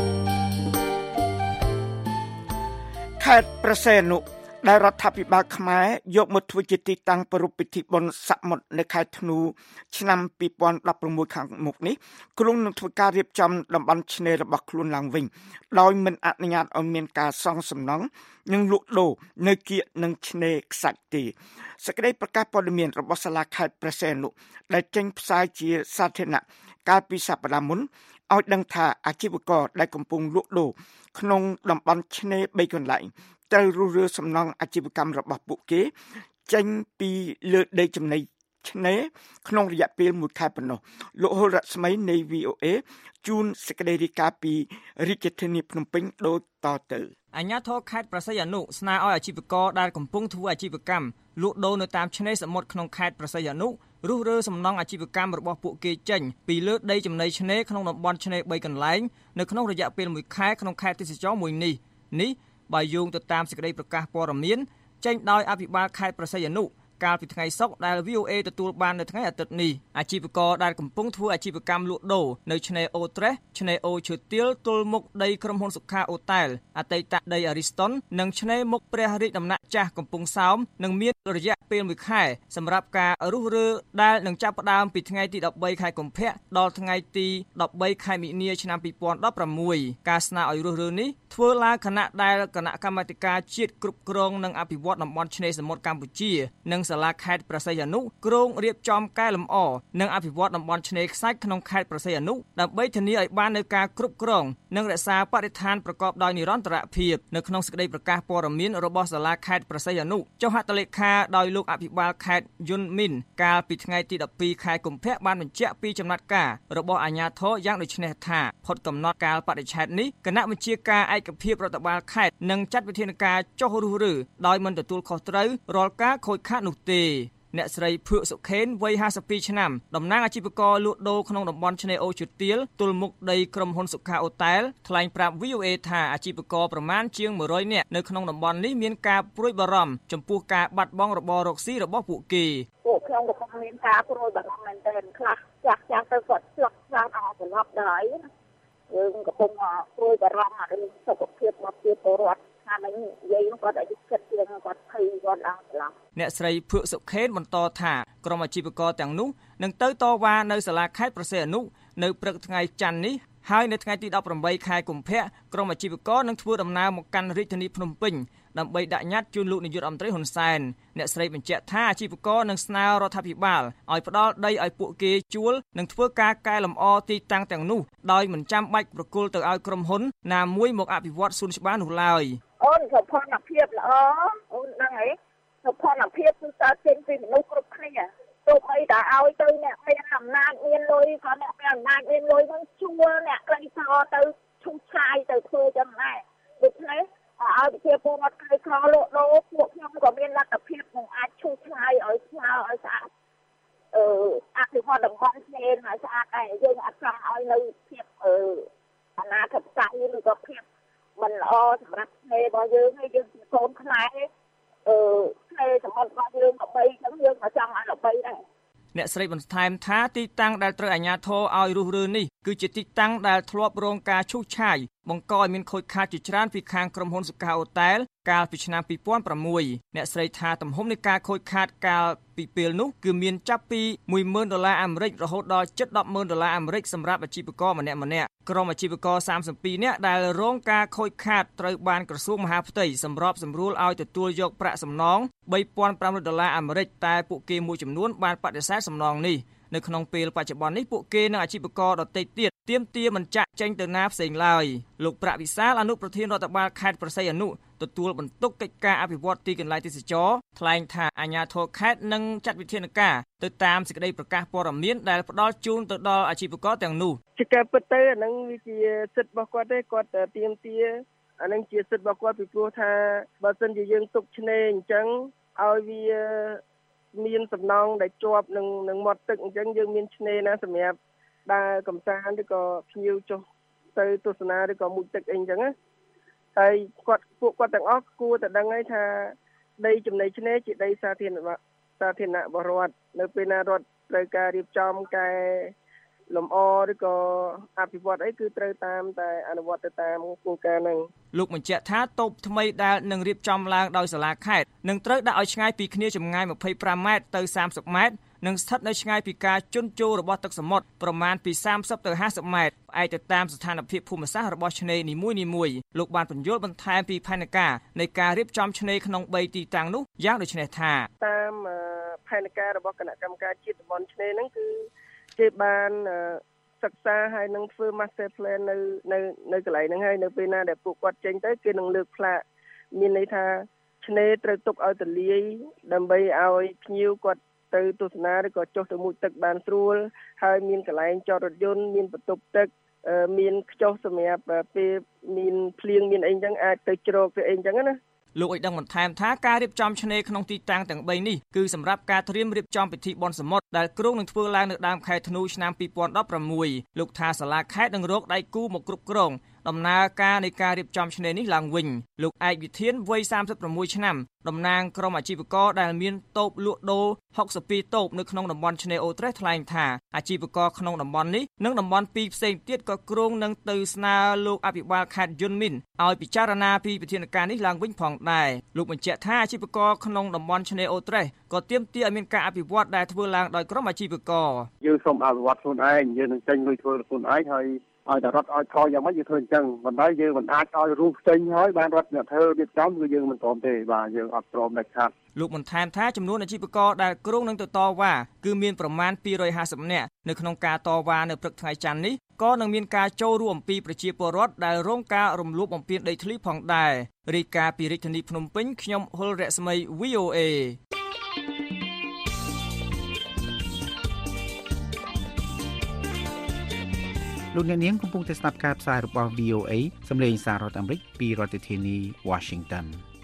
ខេត្តប្រសេនុដែលរដ្ឋាភិបាលខ្មែរយកមកធ្វើជាទីតាំងប្រារព្ធពិធីបុណ្យសមុទ្រនៅខែធ្នូឆ្នាំពីរពាន់ដប់ប្រាំមួយខាងមុខនេះគ្រោងនឹងធ្វើការរៀបចំតំបន់ឆ្នេររបស់ខ្លួនឡើងវិញដោយមិនអនុញ្ញាតឲ្យមានការសង់សំណង់និងលក់ដូរនៅគៀកនឹងឆ្នេរខ្សាច់ទេសេចក្តីប្រកាសព័ត៌មានរបស់សាលាខេត្តព្រះសីហនុដែលចេញផ្សាយជាសាធារណៈកាលពីសប្តាហ៍មុនឲ្យដឹងថាអាជីវករដែលកំពុងលក់ដូរក្នុងតំបន់ឆ្នេរបីកន្លែងត្រូវរុះរើសំណង់អាជីវកម្មរបស់ពួកគេចេញពីលើដីចំណីឆ្នេរក្នុងរយៈពេលមួយខែប៉ុណ្ណោះលោកហុលរស្មីនៃ វី អូ អេ ជូនសេចក្តីរាយការណ៍ពីរាជធានីភ្នំពេញដូចតទៅ
អាជ្ញាធរខេត្តព្រះសីហនុស្នើឲ្យអាជីវករដែលកំពុងធ្វើអាជីវកម្មលក់ដូរនៅតាមឆ្នេរសមុទ្រក្នុងខេត្តព្រះសីហនុរុះរើសំណង់អាជីវកម្មរបស់ពួកគេចេញពីលើដីចំណីឆ្នេរក្នុងតំបន់ឆ្នេរបីកន្លែងនៅក្នុងរយៈពេលមួយខែក្នុងខេត្តទេសចរមួយនេះនេះបើយោងទៅតាមសេចក្តីប្រកាសព័ត៌មានចេញដោយអភិបាលខេត្តព្រះសីហនុកាលពីថ្ងៃសុក្រដែល វី អូ អេ ទទួលបាននៅថ្ងៃអាទិត្យនេះអាជីវករដែលកំពុងធ្វើអាជីវកម្មលក់ដូរនៅឆ្នេរអូត្រេសឆ្នេរអូឈើទាលទល់មុខដីក្រុមហ៊ុនសុខាអូតែលអតីតដីអារីស្តុននិងឆ្នេរមុខព្រះរាជដំណាក់ចាស់កំពង់សោមនឹងមានរយៈពេលមួយខែសម្រាប់ការរុះរើដែលនឹងចាប់ផ្ដើមពីថ្ងៃទីដប់បីខែកុម្ភៈដល់ថ្ងៃទីដប់បីខែមិនិនាឆ្នាំពីរពាន់ដប់ប្រាំមួយការស្នើឲ្យរុះរើនេះធ្វើឡើងខណៈដែលគណៈកម្មាធិការជាតិគ្រប់គ្រងនិងអភិវឌ្ឍតំបន់ឆ្នេរសមុទ្រកម្ពុជានិងសាលាខេត្តព្រះសីហនុគ្រោងរៀបចំកែលម្អនិងអភិវឌ្ឍតំបន់ឆ្នេរខ្សាច់ក្នុងខេត្តព្រះសីហនុដើម្បីធានាឲ្យបាននូវការគ្រប់គ្រងនិងរក្សាបរិស្ថានប្រកបដោយនិរន្តរភាពនៅក្នុងសេចក្តីប្រកាសព័ត៌មានរបស់សាលាខេត្តព្រះសីហនុចុះហត្ថលេខាដោយលោកអភិបាលខេត្តយុនមីនកាលពីថ្ងៃទីដប់ពីរខែកុម្ភៈបានបញ្ជាក់ពីចំណាត់ការរបស់អាជ្ញាធរយ៉ាងដូចនេះថាផុតកំណត់កាលបរិច្ឆេទនេះគណៈបញ្ជាការឯកភាពរដ្ឋបាលខេត្តនឹងចាត់វិធានការចុះរុះរើដោយមិនទទួលខុសត្រូវរាល់ការខូចខាតនោះទេអ្នកស្រីភឿកសុខេនវ័យห้าสิบពីរឆ្នាំតំណាងអាជីវករលក់ដូរក្នុងតំបន់ឆ្នេរអូឈើទាលទល់មុខដីក្រុមហ៊ុនសុខាអូតែលថ្លែងប្រាប់ វី អូ អេ ថាអាជីវករប្រមាណជាងមួយរយនាក់នៅក្នុងតំបន់នេះមានការព្រួយបារម្ភចំពោះការបាត់បង់របររកស៊ីរបស់ពួកគេ
ពួកខ្ញុំក៏មានការព្រួយបារម្ភមែនទែនខ្លះចាស់ចាស់ទៅគាត់ស្លុកស្លាប់អស់ប្រឡប់ដែរយើងកំពុងព្រួយបារម្ភរឿងសុខភាពរបស់ប្រជាពលរដ្ឋថាមិននិយាយគាត់ឲ្យគិតជាងគាត់ភ័យគាត់ឡើងច្រឡំ
អ្នកស្រីភឿកសុខេនបន្តថាក្រុមអាជីវករទាំងនោះនឹងទៅតវ៉ានៅសាលាខេត្តព្រះសីហនុនៅព្រឹកថ្ងៃច័ន្ទនេះហើយនៅថ្ងៃទីដប់ប្រាំបីខែកុម្ភៈក្រុមអាជីវករនឹងធ្វើដំណើរមកកាន់រាជធានីភ្នំពេញដើម្បីដាក់ញត្តិជូនលោកនាយករដ្ឋមន្ត្រីហ៊ុនសែនអ្នកស្រីបញ្ជាក់ថាអាជីវករនឹងស្នើរដ្ឋាភិបាលឲ្យផ្ដល់ដីឲ្យពួកគេជួលនិងធ្វើការកែលម្អទីតាំងទាំងនោះដោយមិនចាំបាច់ប្រគល់ទៅឲ្យក្រុមហ៊ុនណាមួយមកអភិវឌ្ឍសួនច្បារនោះឡើយ
អូនសុខភាពល្អអូនដឹងហីសុខភាពគឺតើចេញពីមនុស្សគ្រប់គ្នាទោះបីតែឲ្យទៅអ្នកមានអំណាចមានលុយក៏អ្នកមានអំណាចមានលុយនឹងជួលអ្នកក្រីក្រទៅឈូសឆាយទៅធ្វើចឹងដែរដូច្នេះឲ្យប្រជាពលរដ្ឋក្រីក្រលក់ដូរពួកខ្ញុំក៏មានលទ្ធភាពនឹងអាចឈូសឆាយឲ្យស្មើឲ្យស្អាតអឺអភិវឌ្ឍតំបន់ឆ្នេរឲ្យស្អាតដែរយើងអត់ចង់ឲ្យនៅភាពអឺអនាធិបតេយ្យឬក៏ភាពមិនល្អសម្រាប់ឆ្នេររបស់យើងហើយយើងជាកូនខ្មែរអឺឆ្នេរសមុទ្ររបស់យើងល្បីចឹងយើងក៏ចង់ឲ្យល្បីដែរ
អ្នកស្រីបន្ថែមថាទីតាំងដែលត្រូវអាជ្ញាធរឲ្យរុះរើនេះគឺជាទីតាំងដែលធ្លាប់រងការឈូសឆាយបង្កឲ្យមានខូចខាតជាច្រើនពីខាងក្រុមហ៊ុនសុខាអូតែលកាលពីឆ្នាំពីរពាន់ប្រាំមួយអ្នកស្រីថាទំហំនៃការខូចខាតកាលពីពេលនោះគឺមានចាប់ពីមួយម៉ឺនដុល្លារអាមេរិករហូតដល់ជិតដប់ម៉ឺនដុល្លារអាមេរិកសម្រាប់អាជីវករម្នាក់ម្នាក់ក្រុមអាជីវករសាមសិបពីរនាក់ដែលរងការខូចខាតត្រូវបានក្រសួងមហាផ្ទៃសម្របសម្រួលឲ្យទទួលយកប្រាក់សំណងបីពាន់ប្រាំរយដុល្លារអាមេរិកតែពួកគេមួយចំនួនបានបដិសេធសំណងនេះនៅក្នុងពេលបច្ចុប្បន្ននេះពួកគេនិងអាជីវករដទៃទៀតទាមទារមិនចាក់ចេញទៅណាផ្សេងឡើយលោកប្រាក់វិសាលអនុប្រធានរដ្ឋបាលខេត្តព្រះសីហនុទទួលបន្ទុកកិច្ចការអភិវឌ្ឍទីកន្លែងទេសចរថ្លែងថាអាជ្ញាធរខេត្តនឹងចាត់វិធានការទៅតាមសេចក្តីប្រកាសព័ត៌មានដែលផ្ដល់ជូនទៅដល់អាជីវករទាំងនោះ
ជាការពិតទៅអានឹងវាជាសិទ្ធិរបស់គាត់ទេគាត់ទាមទារអានឹងជាសិទ្ធិរបស់គាត់ពីព្រោះថាបើសិនជាយើងទុកឆ្នេរអញ្ចឹងឲ្យវាមានសំណងដែលជាប់នឹងនឹងមាត់ទឹកអញ្ចឹងយើងមានឆ្នេរណាសម្រាប់ដើរកំសាន្តឬក៏ភ្ញៀវចុះទៅទស្សនាឬក៏មុជទឹកអីអញ្ចឹងណាហើយគាត់ពួកគាត់ទាំងអស់គួរតែដឹងហើយថាដីចំណីឆ្នេរជាដីសាធារណៈសាធារណៈរបស់រដ្ឋនៅពេលណារដ្ឋត្រូវការរៀបចំកែលម្អឬក៏អភិវឌ្ឍអីគឺត្រូវតាមតែអនុវត្តទៅតាមគោលការណ៍ហ្នឹង
លោកបញ្ជាក់ថាតូបថ្មីដែលនឹងរៀបចំឡើងដោយសាលាខេត្តនឹងត្រូវដាក់ឲ្យឆ្ងាយពីគ្នាចម្ងាយម្ភៃប្រាំម៉ែត្រទៅសាមសិបម៉ែត្រនិងស្ថិតនៅឆ្ងាយពីការជន់ជោររបស់ទឹកសមុទ្រប្រមាណពីសាមសិបទៅហាសិបម៉ែត្រផ្អែកទៅតាមស្ថានភាពភូមិសាស្ត្ររបស់ឆ្នេរនីមួយៗលោកបានពន្យល់បន្ថែមពីផែនការនៃការរៀបចំឆ្នេរក្នុងបីទីតាំងនោះយ៉ាងដូចនេះថា
តាមផែនការរបស់គណៈកម្មការជាតិតំបន់ឆ្នេរហ្នឹងគឺគេបានសិក្សាហើយនឹងធ្វើ master plan នៅនៅនៅកន្លែងហ្នឹងហើយនៅពេលណាដែលពួកគាត់ចេញទៅគេនឹងលើកផ្លាកមានន័យថាឆ្នេរត្រូវទុកឲ្យទលាយដើម្បីឲ្យភ្ញៀវគាត់ទៅទស្សនាឬក៏ចុះទៅមុជទឹកបានស្រួលហើយមានកន្លែងចតរថយន្តមានបន្ទប់ទឹកមានខ្ចុះសម្រាប់ពេលមានភ្លៀងមានអីចឹងអាចទៅជ្រកទៅអីចឹងណា
លោកឲ្យដឹងបន្ថែមថាការរៀបចំឆ្នេរក្នុងទីតាំងទាំងបីនេះគឺសម្រាប់ការត្រៀមរៀបចំពិធីបុណ្យសមុទ្រដែលគ្រោងនឹងធ្វើឡើងនៅដើមខែធ្នូឆ្នាំពីរពាន់ដប់ប្រាំមួយលោកថាសាលាខេត្តនឹងរកដៃគូមកគ្រប់គ្រងដំណើរការនៃការរៀបចំឆ្នេរនេះឡើងវិញលោកឯកវិធានវ័យសាមសិបប្រាំមួយឆ្នាំតំណាងក្រុមអាជីវករដែលមានតូបលក់ដូរហុកសិបពីរតូបនៅក្នុងតំបន់ឆ្នេរអូត្រេសថ្លែងថាអាជីវករក្នុងតំបន់នេះនិងតំបន់ពីរផ្សេងទៀតក៏គ្រោងនឹងទៅស្នើលោកអភិបាលខេត្តយុនមីនឲ្យពិចារណាពីវិធានការនេះឡើងវិញផងដែរលោកបញ្ជាក់ថាអាជីវករក្នុងតំបន់ឆ្នេរអូត្រេសក៏ទាមទារឲ្យមានការអភិវឌ្ឍដែលធ្វើឡើងដោយក្រុមអាជីវករ
យើងសូមអភិវឌ្ឍខ្លួនឯងយើងនឹងចេញលុយធ្វើខ្លួនឯងហើយ
ឲ្យតែរត់ឲ្យខយ៉ាងម៉េចយើងធ្វើអញ្ចឹងប៉ុន្តែយើងមិនអាចឲ្យរូបផ្សេងហើយបានរត់អ្នកធ្វើរៀបចំគឺយើងមិនព្រមទេបាទយើងអត់ព្រមដាច់ខាត
លោកបន្ថែមថាចំនួនអាជីវករដែលគ្រោងនឹងទៅតវ៉ាគឺមានប្រមាណពីររយហាសិបនាក់នៅក្នុងការតវ៉ានៅព្រឹកថ្ងៃច័ន្ទនេះក៏នឹងមានការចូលរួមអំពីប្រជាពលរដ្ឋដែលរងការរំលោភបំពានដីធ្លីផងដែររាយការណ៍ពីរាជធានីភ្នំពេញខ្ញុំហុលរស្មី វី អូ เอ
លោកអ្នកនាងកំពុងតែស្ដាប់ការផ្សាយរបស់ វី អូ เอ សម្លេងសាររដ្ឋអាមេរិកពីរដ្ឋធានី Washington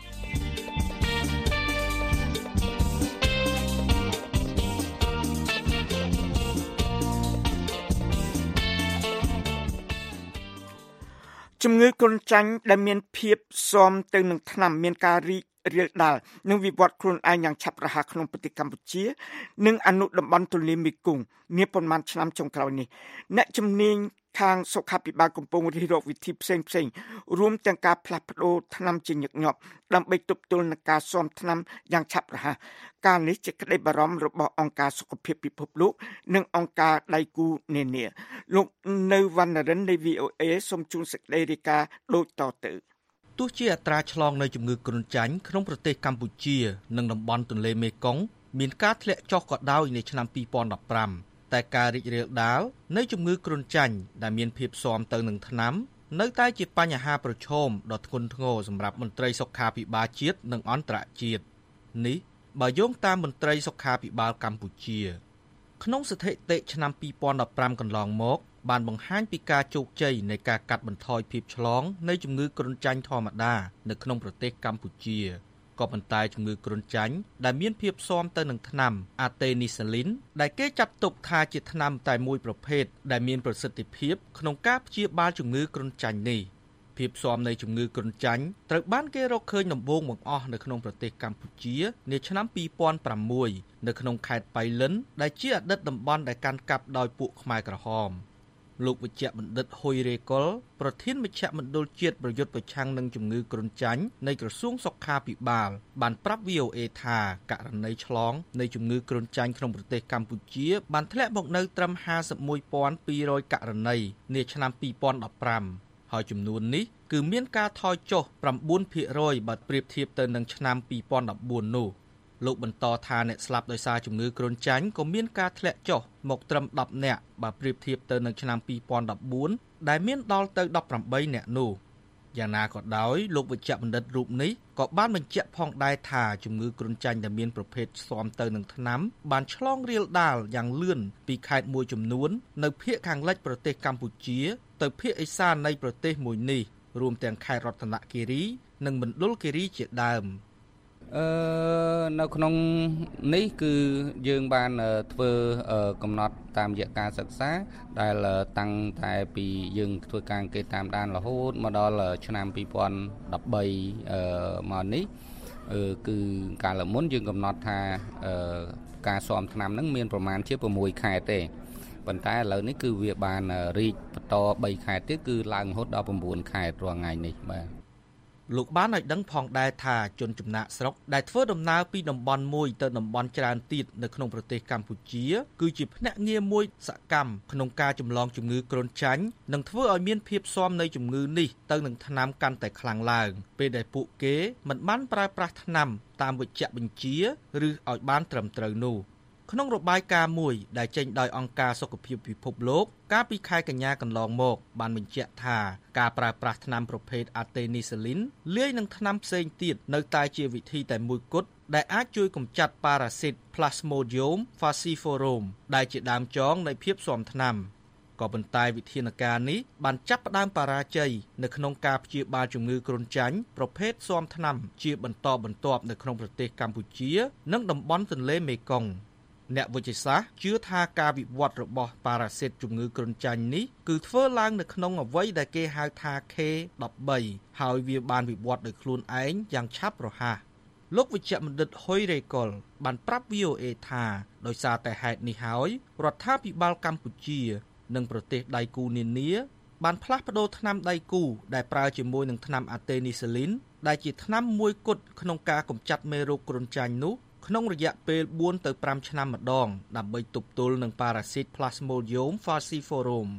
ជំងឺគ្រុនចាញ់ដែលមានភាពស៊ាំទៅនឹងថ្នាំមានការរីករាលដាលនិងវិវត្តខ្លួនឯងយ៉ាងឆាប់រហ័សក្នុងប្រទេសកម្ពុជានិងអនុតំបន់ទន្លេមេគង្គនាប៉ុន្មានឆ្នាំចុងក្រោយនេះអ្នកជំនាញខាងសុខាភិបាលកំពុងរិះរកវិធីផ្សេងផ្សេងរួមទាំងការផ្លាស់ប្ដូរថ្នាំជាញឹកញាប់ដើម្បីទប់ទល់នឹងការស៊ាំថ្នាំយ៉ាងឆាប់រហ័សការនេះជាក្តីបារម្ភរបស់អង្គការសុខភាពពិភពលោកនិងអង្គការដៃគូនានាលោកនៅវណ្ណរិននៃ វី អូ เอ សូមជូនសេចក្តីរាយការណ៍ដូចតទៅ
ទោះជាអត្រាឆ្លងនៃជំងឺគ្រុនចាញ់ក្នុងប្រទេសកម្ពុជានិងតំបន់ទន្លេមេគង្គមានការធ្លាក់ចុះក៏ដោយនៅឆ្នាំពីរពាន់ដប់ប្រាំតែការរីករាលដាលនៃជំងឺគ្រុនចាញ់ដែលមានភាពស៊ាំទៅនឹងថ្នាំនៅតែជាបញ្ហាប្រឈមដ៏ធ្ងន់ធ្ងរសម្រាប់មន្ត្រីសុខាភិបាលជាតិនិងអន្តរជាតិនេះបើយោងតាមមន្ត្រីសុខាភិបាលកម្ពុជាក្នុងស្ថិតិឆ្នាំពីរពាន់ដប់ប្រាំកន្លងមកបានបង្ហាញពីការជោគជ័យនៃការកាត់បន្ថយភាពឆ្លងនៃជំងឺគ្រុនចាញ់ធម្មតានៅក្នុងប្រទេសកម្ពុជាក៏ប៉ុន្តែជំងឺគ្រុនចាញ់ដែលមានភាពស៊ាំទៅនឹងថ្នាំអាតេនីសាលីនដែលគេចាត់ទុកថាជាថ្នាំតែមួយប្រភេទដែលមានប្រសិទ្ធភាពក្នុងការព្យាបាលជំងឺគ្រុនចាញ់នេះភាពស៊ាំនៃជំងឺគ្រុនចាញ់ត្រូវបានគេរកឃើញដំបូងបង្អស់នៅក្នុងប្រទេសកម្ពុជានាឆ្នាំពីរពាន់ប្រាំមួយនៅក្នុងខេត្តបៃលិនដែលជាអតីតតំបន់ដែលកាន់កាប់ដោយពួកខ្មែរក្រហមលោកវិជ្ជបណ្ឌិតហ៊ុយរេកុលប្រធានមជ្ឈមណ្ឌលជាតិប្រយុទ្ធប្រឆាំងនឹងជំងឺគ្រុនចាញ់នៃក្រសួងសុខាភិបាលបានប្រាប់ វី អូ เอ ថាករណីឆ្លងនៃជំងឺគ្រុនចាញ់ក្នុងប្រទេសកម្ពុជាបានធ្លាក់មកនៅត្រឹមห้าสิบเอ็ดพันสองร้อยករណីនាឆ្នាំពីរពាន់ដប់ប្រាំហើយចំនួននេះគឺមានការថយចុះnine percent បើប្រៀបធៀបទៅនឹងឆ្នាំពីរពាន់ដប់បួននោះលោកបន្តថាអ្នកស្លាប់ដោយសារជំងឺគ្រុនចាញ់ក៏មានការធ្លាក់ចុះមកត្រឹមtenនាក់បើប្រៀបធៀបទៅនឹងឆ្នាំពីរពាន់ដប់បួនដែលមានដល់ទៅeighteenនាក់នោះយ៉ាងណាក៏ដោយលោកវិជ្ជបណ្ឌិតរូបនេះក៏បានបញ្ជាក់ផងដែរថាជំងឺគ្រុនចាញ់ដែលមានប្រភេទស៊ាំទៅនឹងថ្នាំបានឆ្លងរាលដាលយ៉ាងលឿនពីខេត្តមួយចំនួននៅភាគខាងលិចប្រទេសកម្ពុជាទៅភាគឦសាននៃប្រទេសមួយនេះរួមទាំងខេត្តរតនគិរីនិងមណ្ឌលគិរីជាដើម
អឺនៅក្នុងនេះគឺយើងបានធ្វើកំណត់តាមរយៈការសិក្សាដែលតាំងតែពីយើងធ្វើការអង្កេតតាមដានរហូតមកដល់ឆ្នាំពីរពាន់ដប់បីអឺមកនេះគឺកាលមុនយើងកំណត់ថាការស៊ាំថ្នាំហ្នឹងមានប្រមាណជាsixខែទេប៉ុន្តែឥឡូវនេះគឺវាបានរីកបន្តthreeខែទៀតគឺឡើងរហូតដល់nineខែរាល់ថ្ងៃនេះបាទ
លោកបានឲ្យដឹងផងដែរថាជនចំណាក់ស្រុកដែលធ្វើដំណើរពីតំបន់មួយទៅតំបន់ច្រើនទៀតនៅក្នុងប្រទេសកម្ពុជាគឺជាភ្នាក់ងារមួយសកម្មក្នុងការចម្លងជំងឺគ្រុនចាញ់និងធ្វើឲ្យមានភាពស៊ាំនៃជំងឺនេះទៅនឹងថ្នាំកាន់តែខ្លាំងឡើងពេលដែលពួកគេមិនបានប្រើប្រាស់ថ្នាំតាមវេជ្ជបញ្ជាឬឲ្យបានត្រឹមត្រូវនោះក្នុងរបាយការណ៍មួយដែលចេញដោយអង្គការសុខភាពពិភពលោកកាលពីខែកញ្ញាកន្លងមកបានបញ្ជាក់ថាការប្រើប្រាស់ថ្នាំប្រភេទអាតេនីសាលីនលាយនឹងថ្នាំផ្សេងទៀតនៅតែជាវិធីតែមួយគត់ដែលអាចជួយកម្ចាត់ប៉ារ៉ាស៊ីត Plasmodium falciparum ដែលជាដើមចងនៃភាពស៊ាំថ្នាំក៏ប៉ុន្តែវិធានការនេះបានចាប់ផ្ដើមបរាជ័យនៅក្នុងការព្យាបាលជំងឺគ្រុនចាញ់ប្រភេទស៊ាំថ្នាំជាបន្តបន្ទាប់នៅក្នុងប្រទេសកម្ពុជានិងតំបន់ទន្លេមេគង្គអ្នកវិទ្យាសាស្ត្រជឿថាការវិវត្តរបស់ប៉ារ៉ាស៊ីតជំងឺគ្រុនចាញ់នេះគឺធ្វើឡើងនៅក្នុងអ្វីដែលគេហៅថា K thirteen ហើយវាបានវិវត្តដោយខ្លួនឯងយ៉ាងឆាប់រហ័សលោកវិជ្ជបណ្ឌិតហ៊ុយរេកុលបានប្រាប់ វី អូ เอ ថាដោយសារតែហេតុនេះហើយរដ្ឋាភិបាលកម្ពុជានិងប្រទេសដៃគូនានាបានផ្លាស់ប្ដូរថ្នាំដៃគូដែលប្រើជាមួយនឹងថ្នាំអាតេនីសាលីនដែលជាថ្នាំមួយគត់ក្នុងការកម្ចាត់មេរោគគ្រុនចាញ់នោះក្នុងរយៈពេលfour to fiveឆ្នាំម្ដងដើម្បីទប់ទល់នឹងប៉ារ៉ាស៊ីត Plasmodium falciparum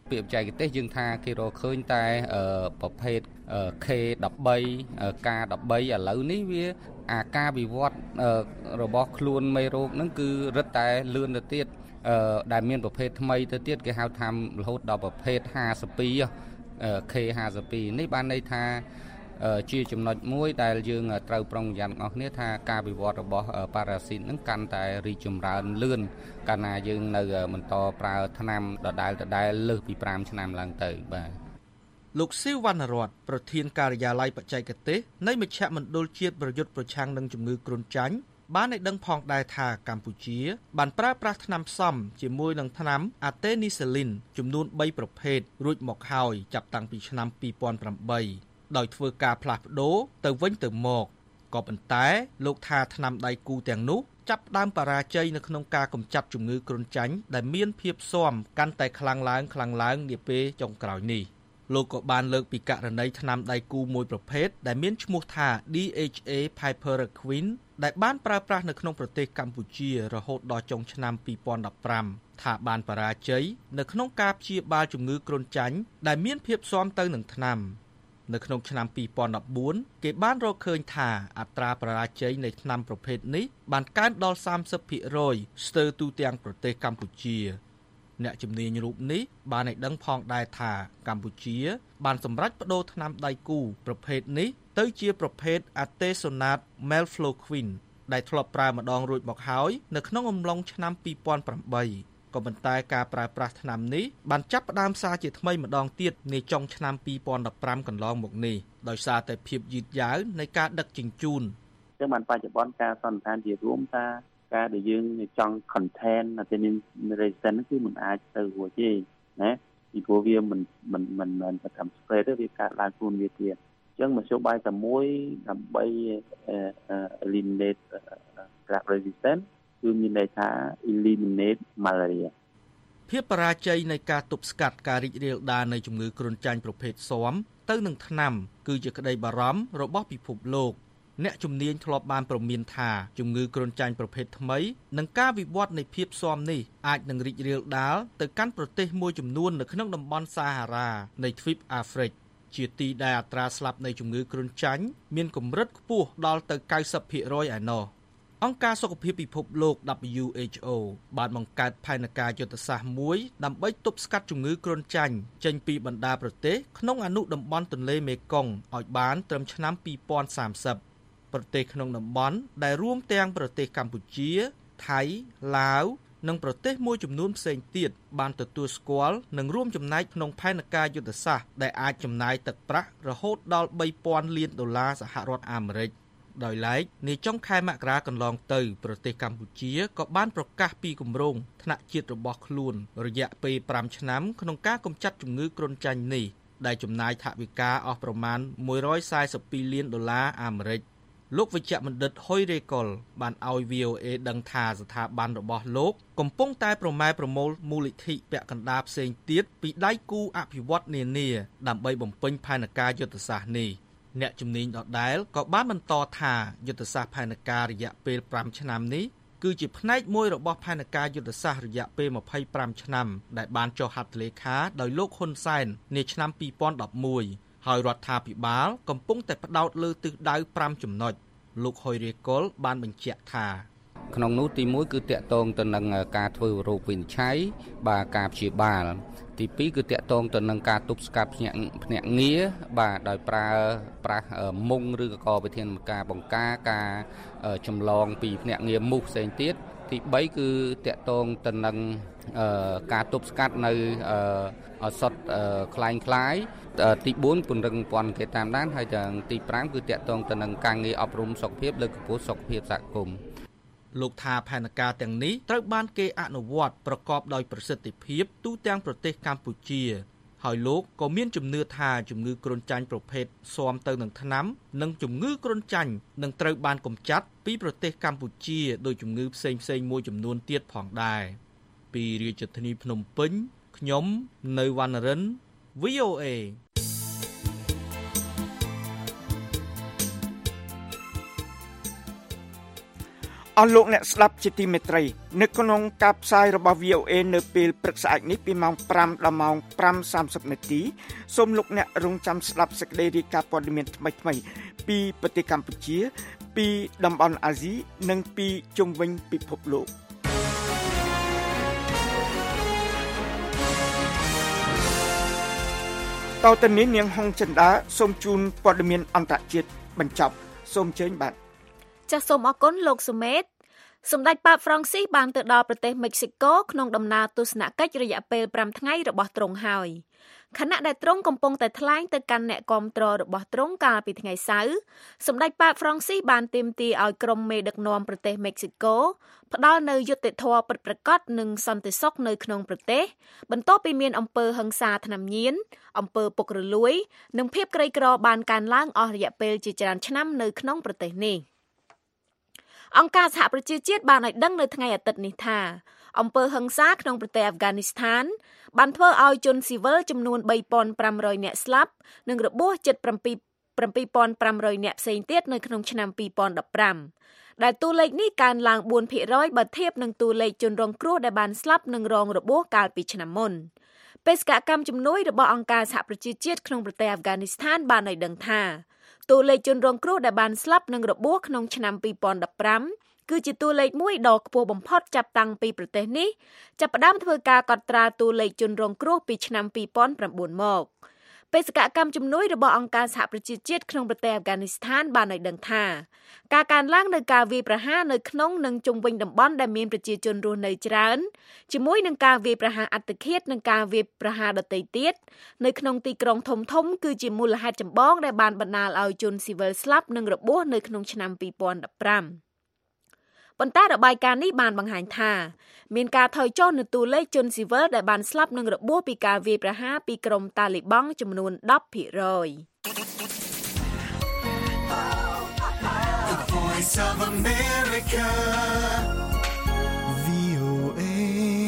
ពាក្យបច្ចេកទេសយើងថាគេរកឃើញតែប្រភេទ K 13 K 13 ឥឡូវនេះវាអាការវិវត្តរបស់ខ្លួនមេរោគហ្នឹងគឺរឹតតែលឿនទៅទៀតដែលមានប្រភេទថ្មីទៅទៀតគេហៅថារហូតដល់ប្រភេទห้าสิบสอง K ห้าสิบสองនេះបានន័យថាជាចំណុចមួយដែលយើងត្រូវប្រុងប្រយ័ត្នទាំងអស់គ្នាថាការវិវត្តរបស់ប៉ារ៉ាស៊ីតហ្នឹងកាន់តែរីកចម្រើនលឿនកាលណាយើងនៅបន្តប្រើថ្នាំដដែលដដែលលើសពីfiveឆ្នាំឡើងទៅបាទ
លោកស៊ីវណ្ណរតន៍ប្រធានការិយាល័យបច្ចេកទេសនៃមជ្ឈមណ្ឌលជាតិប្រយុទ្ធប្រឆាំងនឹងជំងឺគ្រុនចាញ់បានឲ្យដឹងផងដែរថាកម្ពុជាបានប្រើប្រាស់ថ្នាំផ្សំជាមួយនឹងថ្នាំអាតេនីសេលីនចំនួនthreeប្រភេទរួចមកហើយចាប់តាំងពីឆ្នាំtwo thousand eightដោយធ្វើការផ្លាស់ប្ដូរទៅវិញទៅមកក៏ប៉ុន្តែលោកថាថ្នាំដៃគូទាំងនោះចាប់ផ្ដើមបរាជ័យនៅក្នុងការកម្ចាត់ជំងឺគ្រុនចាញ់ដែលមានភាពស៊ាំកាន់តែខ្លាំងឡើងខ្លាំងឡើងនាពេលចុងក្រោយនេះលោកក៏បានលើកពីករណីថ្នាំដៃគូមួយប្រភេទដែលមានឈ្មោះថា D H A Piperacquine ដែលបានប្រើប្រាស់នៅក្នុងប្រទេសកម្ពុជារហូតដល់ចុងឆ្នាំtwo thousand fifteenថាបានបរាជ័យនៅក្នុងការព្យាបាលជំងឺគ្រុនចាញ់ដែលមានភាពស៊ាំទៅនឹងថ្នាំនៅក្នុងឆ្នាំtwo thousand fourteenគេបានរកឃើញថាអត្រាបរាជ័យនៃថ្នាំប្រភេទនេះបានកើនដល់thirty percent ស្ទើរទូទាំងប្រទេសកម្ពុជាអ្នកជំនាញរូបនេះបានឲ្យដឹងផងដែរថាកម្ពុជាបានសម្រេចប្តូរថ្នាំដៃគូប្រភេទនេះទៅជាប្រភេទ Artesunate Melfloquine ដែលធ្លាប់ប្រើម្ដងរួចមកហើយនៅក្នុងអំឡុងឆ្នាំtwo thousand eightក៏ប៉ុន្តែការប្រើប្រាស់ថ្នាំនេះបានចាប់ផ្ដើមសារជាថ្មីម្ដងទៀតនាចុងឆ្នាំtwo thousand fifteenកន្លងមកនេះដោយសារតែភាពយឺតយ៉ាវនៃការដឹកជញ្ជូន
ចឹងបានបច្ចុប្បន្នការសន្និដ្ឋានជារួមថាការដែលយើងចង់ content តែមាន resistant គឺមិនអាចទៅរួចទេណាពីព្រោះវាមិនមិនមិនមិនទៅធ្វើ spray ទេវាកើតឡើងខ្លួនវាទៀតអញ្ចឹងមធ្យោបាយតែមួយដើម្បី eliminate drug resistant គឺមានន័យថា eliminate malaria
ភាពបរាជ័យនៃការទប់ស្កាត់ការរីករាលដាលនៃជំងឺគ្រុនចាញ់ប្រភេទស៊ាំទៅនឹងថ្នាំគឺជាក្តីបារម្ភរបស់ពិភពលោកអ្នកជំនាញធ្លាប់បានប្រមានថាជំងឺគ្រុនចាញ់ប្រភេទថ្មីនិងការវិវត្តនៃភាពស៊ាំនេះអាចនឹងរីករាលដាលទៅកាន់ប្រទេសមួយចំនួននៅក្នុងតំបន់សាហារ៉ានៃទ្វីបអាហ្វ្រិកជាទីដែលអត្រាស្លាប់នៃជំងឺគ្រុនចាញ់មានកម្រិតខ្ពស់ដល់ទៅninety percent ឯណោះអង្គការសុខភាពពិភពលោក W H O បានបង្កើតផែនការយុទ្ធសាស្ត្រមួយដើម្បីទប់ស្កាត់ជំងឺគ្រុនចាញ់ចេញពីបណ្ដាប្រទេសក្នុងអនុតំបន់ទន្លេមេគង្គឲ្យបានត្រឹមឆ្នាំtwo thousand thirtyប្រទេសក្នុងតំបន់ដែលរួមទាំងប្រទេសកម្ពុជាថៃឡាវនិងប្រទេសមួយចំនួនផ្សេងទៀតបានទទួលស្គាល់និងរួមចំណែកក្នុងផែនការយុទ្ធសាស្ត្រដែលអាចចំណាយទឹកប្រាក់រហូតដល់three thousandលានដុល្លារសហរដ្ឋអាមេរិកដោយឡែកនាចុងខែមករាកន្លងទៅប្រទេសកម្ពុជាក៏បានប្រកាសពីគម្រោងថ្នាក់ជាតិរបស់ខ្លួនរយៈពេលfiveឆ្នាំក្នុងការកម្ចាត់ជំងឺគ្រុនចាញ់នេះដែលចំណាយថវិកាអស់ប្រមាណone hundred forty-twoលានដុល្លារអាមេរិកលោកវិជ្ជបណ្ឌិតហ៊ុយរេកុលបានឲ្យ V O A ដឹងថាស្ថាប័នរបស់លោកកំពុងតែប្រម៉ែប្រមូលមូលនិធិពាក់កណ្ដាលផ្សេងទៀតពីដៃគូអភិវឌ្ឍនានាដើម្បីបំពេញផែនការយុទ្ធសាស្ត្រនេះអ្នកជំនាញដដែលក៏បានបន្តថាយុទ្ធសាស្ត្រផែនការរយៈពេលfiveឆ្នាំនេះគឺជាផ្នែកមួយរបស់ផែនការយុទ្ធសាស្ត្ររយៈពេលtwenty-fiveឆ្នាំដែលបានចុះហត្ថលេខាដោយលោកហ៊ុនសែននាឆ្នាំtwo thousand elevenហើយរដ្ឋាភិបាលកំពុងតែផ្ដោតលើទិសដៅfiveចំណុចលោកហ៊ុយរេកុលបានបញ្ជាក់ថា
ក្នុងនោះទីoneគឺតាក់ទងទៅនឹងការធ្វើរោគវិនិច្ឆ័យបាទការព្យាបាលទីtwoគឺតាក់ទងទៅនឹងការទប់ស្កាត់ភ្នាក់ភ្នាក់ងារបាទដោយប្រើប្រាស់មុងឬក៏វិធានការបង្ការការចម្លងពីភ្នាក់ងារមូសផ្សេងទៀតទីthreeគឺតាក់ទងទៅនឹងការទប់ស្កាត់នៅឱសថคล้ายคล้ายទីfourពង្រឹងពន្ធគេតាមដានហើយទាំងទីfiveគឺតាក់ទងទៅនឹងការងារអប់រំសុខភាពលើកកម្ពស់សុខភាពសហគមន៍
លោកថាផែនការទាំងនេះត្រូវបានគេអនុវត្តប្រកបដោយប្រសិទ្ធភាពទូទាំងប្រទេសកម្ពុជាហើយលោកក៏មានជំនឿថាជំងឺគ្រុនចាញ់ប្រភេទស៊ាំទៅនឹងថ្នាំនិងជំងឺគ្រុនចាញ់នឹងត្រូវបានកម្ចាត់ពីប្រទេសកម្ពុជាដោយជំងឺផ្សេងផ្សេងមួយចំនួនទៀតផងដែរពីរាជធានីភ្នំពេញខ្ញុំនៅវណ្ណរិន V O A
អអស់លោកអ្នកស្ដាប់ជាទីមេត្រីនៅក្នុងការផ្សាយរបស់ វី អូ អេ នៅពេលព្រឹកស្អែកនេះពីម៉ោងfiveដល់ម៉ោងfiveសាមសិបនាទីសូមលោកអ្នករងចាំស្ដាប់សេចក្តីរាយការណ៍ព័ត៌មានថ្មីៗពីប្រទេសកម្ពុជាពីតំបន់អាស៊ីនិងពីជុំវិញពិភពលោកតទៅនេះនាងហុងចិន្តាសូមជូនព័ត៌មានអន្តរជាតិបញ្ចប់សូមអញ្ជើញបាទ
ចាសសូមអរគុណលោកសុមេតសម្ដេចប៉ាបហ្វ្រង់ស៊ីសបានទៅដល់ប្រទេសមិចស៊ីកូក្នុងដំណើរទស្សនកិច្ចរយៈពេលfiveថ្ងៃរបស់ទ្រង់ហើយខណៈដែលទ្រង់កំពុងតែថ្លែងទៅកាន់អ្នកគាំទ្ររបស់ទ្រង់កាលពីថ្ងៃសៅរ៍សម្ដេចប៉ាបហ្វ្រង់ស៊ីសបានទាមទារឲ្យក្រុមមេដឹកនាំប្រទេសមិចស៊ីកូផ្ដល់នូវយុត្តិធម៌ពិតប្រាកដនិងសន្តិសុខនៅក្នុងប្រទេសបន្ទាប់ពីមានអំពើហិង្សាថ្នាំញៀនអំពើពុករលួយនិងភាពក្រីក្របានកើនឡើងអស់រយៈពេលជាច្រើនឆ្នាំនៅក្នុងប្រទេសនេះអង្គការសហប្រជាជាតិបានឲ្យដឹងនៅថ្ងៃអាទិត្យនេះថាអំពើហិង្សាក្នុងប្រទេសអាហ្វហ្គានីស្ថានបានធ្វើឲ្យជនស៊ីវិលចំនួនthree thousand five hundredនាក់ស្លាប់និងរបួសជិតseven thousand five hundredនាក់ផ្សេងទៀតនៅក្នុងឆ្នាំtwenty fifteenដែលតួលេខនេះកើនឡើងfour percent បើធៀបនឹងតួលេខជនរងគ្រោះដែលបានស្លាប់និងរងរបួសកាលពីឆ្នាំមុនបេសកកម្មជំនួយរបស់អង្គការសហប្រជាជាតិក្នុងប្រទេសអាហ្វហ្គានីស្ថានបានឲ្យដឹងថាតួលេខជនរងគ្រោះដែលបានស្លាប់និងរបួសក្នុងឆ្នាំtwenty fifteenគឺជាតួលេខមួយដ៏ខ្ពស់បំផុតចាប់តាំងពីប្រទេសនេះចាប់ផ្ដើមធ្វើការកត់ត្រាតួលេខជនរងគ្រោះពីឆ្នាំtwo thousand nineមកបេសកកម្មជំនួយរបស់អង្គការសហប្រជាជាតិក្នុងប្រទេសអាហ្វហ្គានីស្ថានបានឲ្យដឹងថាការកើនឡើងនៃការវាយប្រហារនៅក្នុងនិងជុំវិញតំបន់ដែលមានប្រជាជនរស់នៅច្រើនជាមួយនឹងការវាយប្រហារអត្តឃាតនិងការវាយប្រហារដទៃទៀតនៅក្នុងទីក្រុងធំៗគឺជាមូលហេតុចម្បងដែលបានបណ្ដាលឲ្យជនស៊ីវិលស្លាប់និងរបួសនៅក្នុងឆ្នាំtwenty fifteenប៉ុន្តែរបាយការណ៍នេះបានបង្ហាញថាមានការថយចុះនៅតួលេខជនស៊ីវិលដែលបានស្លាប់និងរបួសពីការវាយប្រហារពីក្រុមតាលីបង់ចំនួនten percent
The Voice of America វី អូ អេ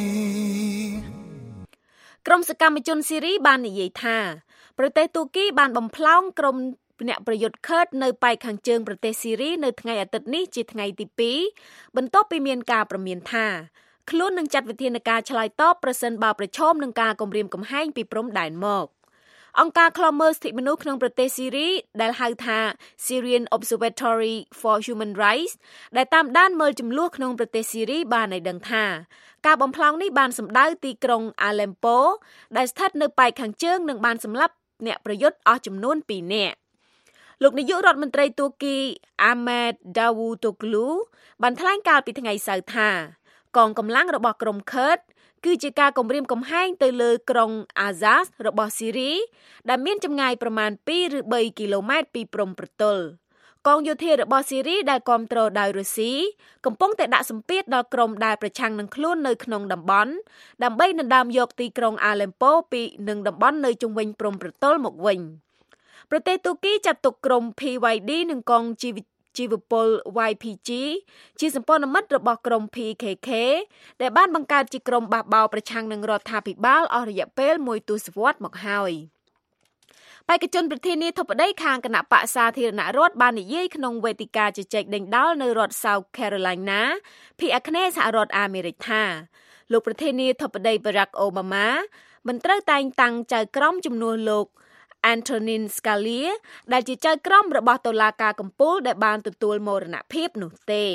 ក្រុមសកម្មជនស៊ីរីបាននិយាយថាប្រទេសទូគីបានបំផ្លោងក្រុមអ្នកប្រយុទ្ធខឺតនៅប៉ែកខាងជើងប្រទេសស៊ីរីនៅថ្ងៃអាទិត្យនេះជាថ្ងៃទីtwoបន្ទាប់ពីមានការព្រមានថាខ្លួននឹងចាត់វិធានការឆ្លើយតបប្រសិនបើប្រឈមនឹងការគំរាមកំហែងពីព្រំដែនមកអង្គការឃ្លាំមើលសិទ្ធិមនុស្សក្នុងប្រទេសស៊ីរីដែលហៅថា Syrian Observatory for Human Rights ដែលតាមដានមើលចំនួនក្នុងប្រទេសស៊ីរីបានឲ្យដឹងថាការបំផ្លាញនេះបានសម្ដៅទីក្រុង Aleppo ដែលស្ថិតនៅប៉ែកខាងជើងនិងបានសម្លាប់អ្នកប្រយុទ្ធអស់ចំនួនtwoនាក់លោកនាយករដ្ឋមន្ត្រីទូគី Ahmed Davutoglu បានថ្លែងកាលពីថ្ងៃសៅរ៍ថាកងកម្លាំងរបស់ក្រុមឃឺតគឺជាការគំរាមកំហែងទៅលើក្រុង Azaz របស់ស៊ីរីដែលមានចម្ងាយប្រមាណtwoឬthreeគីឡូម៉ែត្រពីព្រំប្រទល់កងយោធារបស់ស៊ីរីដែលគាំទ្រដោយរុស្ស៊ីកំពុងតែដាក់សម្ពាធដល់ក្រុមដែលប្រឆាំងនឹងខ្លួននៅក្នុងតំបន់ដើម្បីដណ្ដើមយកទីក្រុង Aleppo ពីនឹងតំបន់នៅជុំវិញព្រំប្រទល់មកវិញប្រទេសទូគីចាត់ទុកក្រុម พี វៃ ឌី និងកងជីវជីវពល វ៉ៃ ភី ជី ជាសម្ព័ន្ធមិត្តរបស់ក្រុម ភី ខេ ខេ ដែលបានបង្កើតជាក្រុមបះបោរប្រឆាំងនឹងរដ្ឋាភិបាលអស់រយៈពេលមួយទសវត្សរ៍មកហើយបេក្ខជនប្រធានាធិបតីខាងគណៈបក្សសាធារណរដ្ឋបាននិយាយក្នុងវេទិកាជជែកដេញដោលនៅរដ្ឋ South Carolina ភាគអាគ្នេយ៍សហរដ្ឋអាមេរិកថាលោកប្រធានាធិបតី Barack Obama មិនត្រូវតែងតាំងចៅក្រមជំនួសលោកAntonin Scalia ដែលជាចៅក្រមរបស់តុលាការកំពូលដែលបានទទួលមរណភាពនោះទេ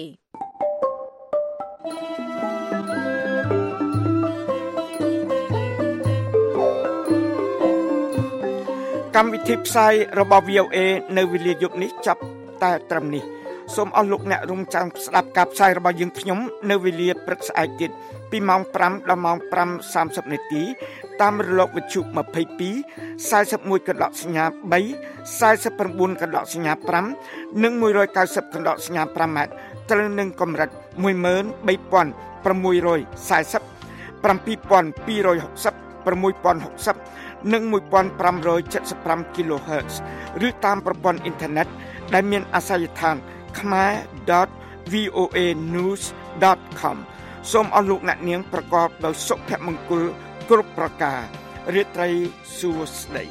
កម្មវិធីផ្សាយរបស់ វី អូ អេ នៅវេលាយប់នេះចាប់តែត្រឹមនេះសូមអស់លោកអ្នករងចាំស្ដាប់ការផ្សាយរបស់យើងខ្ញុំនៅវេលាព្រឹកស្អែកទៀតពីម៉ោងfiveដល់ម៉ោងfiveសាមសិបនាទីតាមរលកវិទ្យុtwenty-two forty-oneកណ្ដកសញ្ញាthree forty-nineកណ្ដកសញ្ញាfiveនិងone ninetyកណ្ដកសញ្ញាfiveម៉ែត្រត្រូវនឹងកម្រិតone three six four zero seven thousand two hundred sixty six thousand sixtyនិងfifteen seventy-five គីឡូហឺតซ์ឬតាមប្រព័ន្ធអ៊ីនធឺណិតដែលមានអាសយដ្ឋាន khmer dot v o a news dot com សូមអស់លោកអ្នកនាងប្រកបដោយសុភមង្គលគ្រប់ប្រការរាត្រីសួស្តី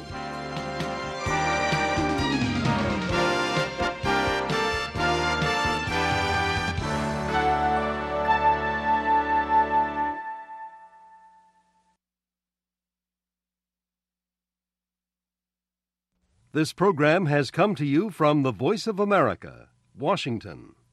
This program has come to you from the Voice of America, Washington.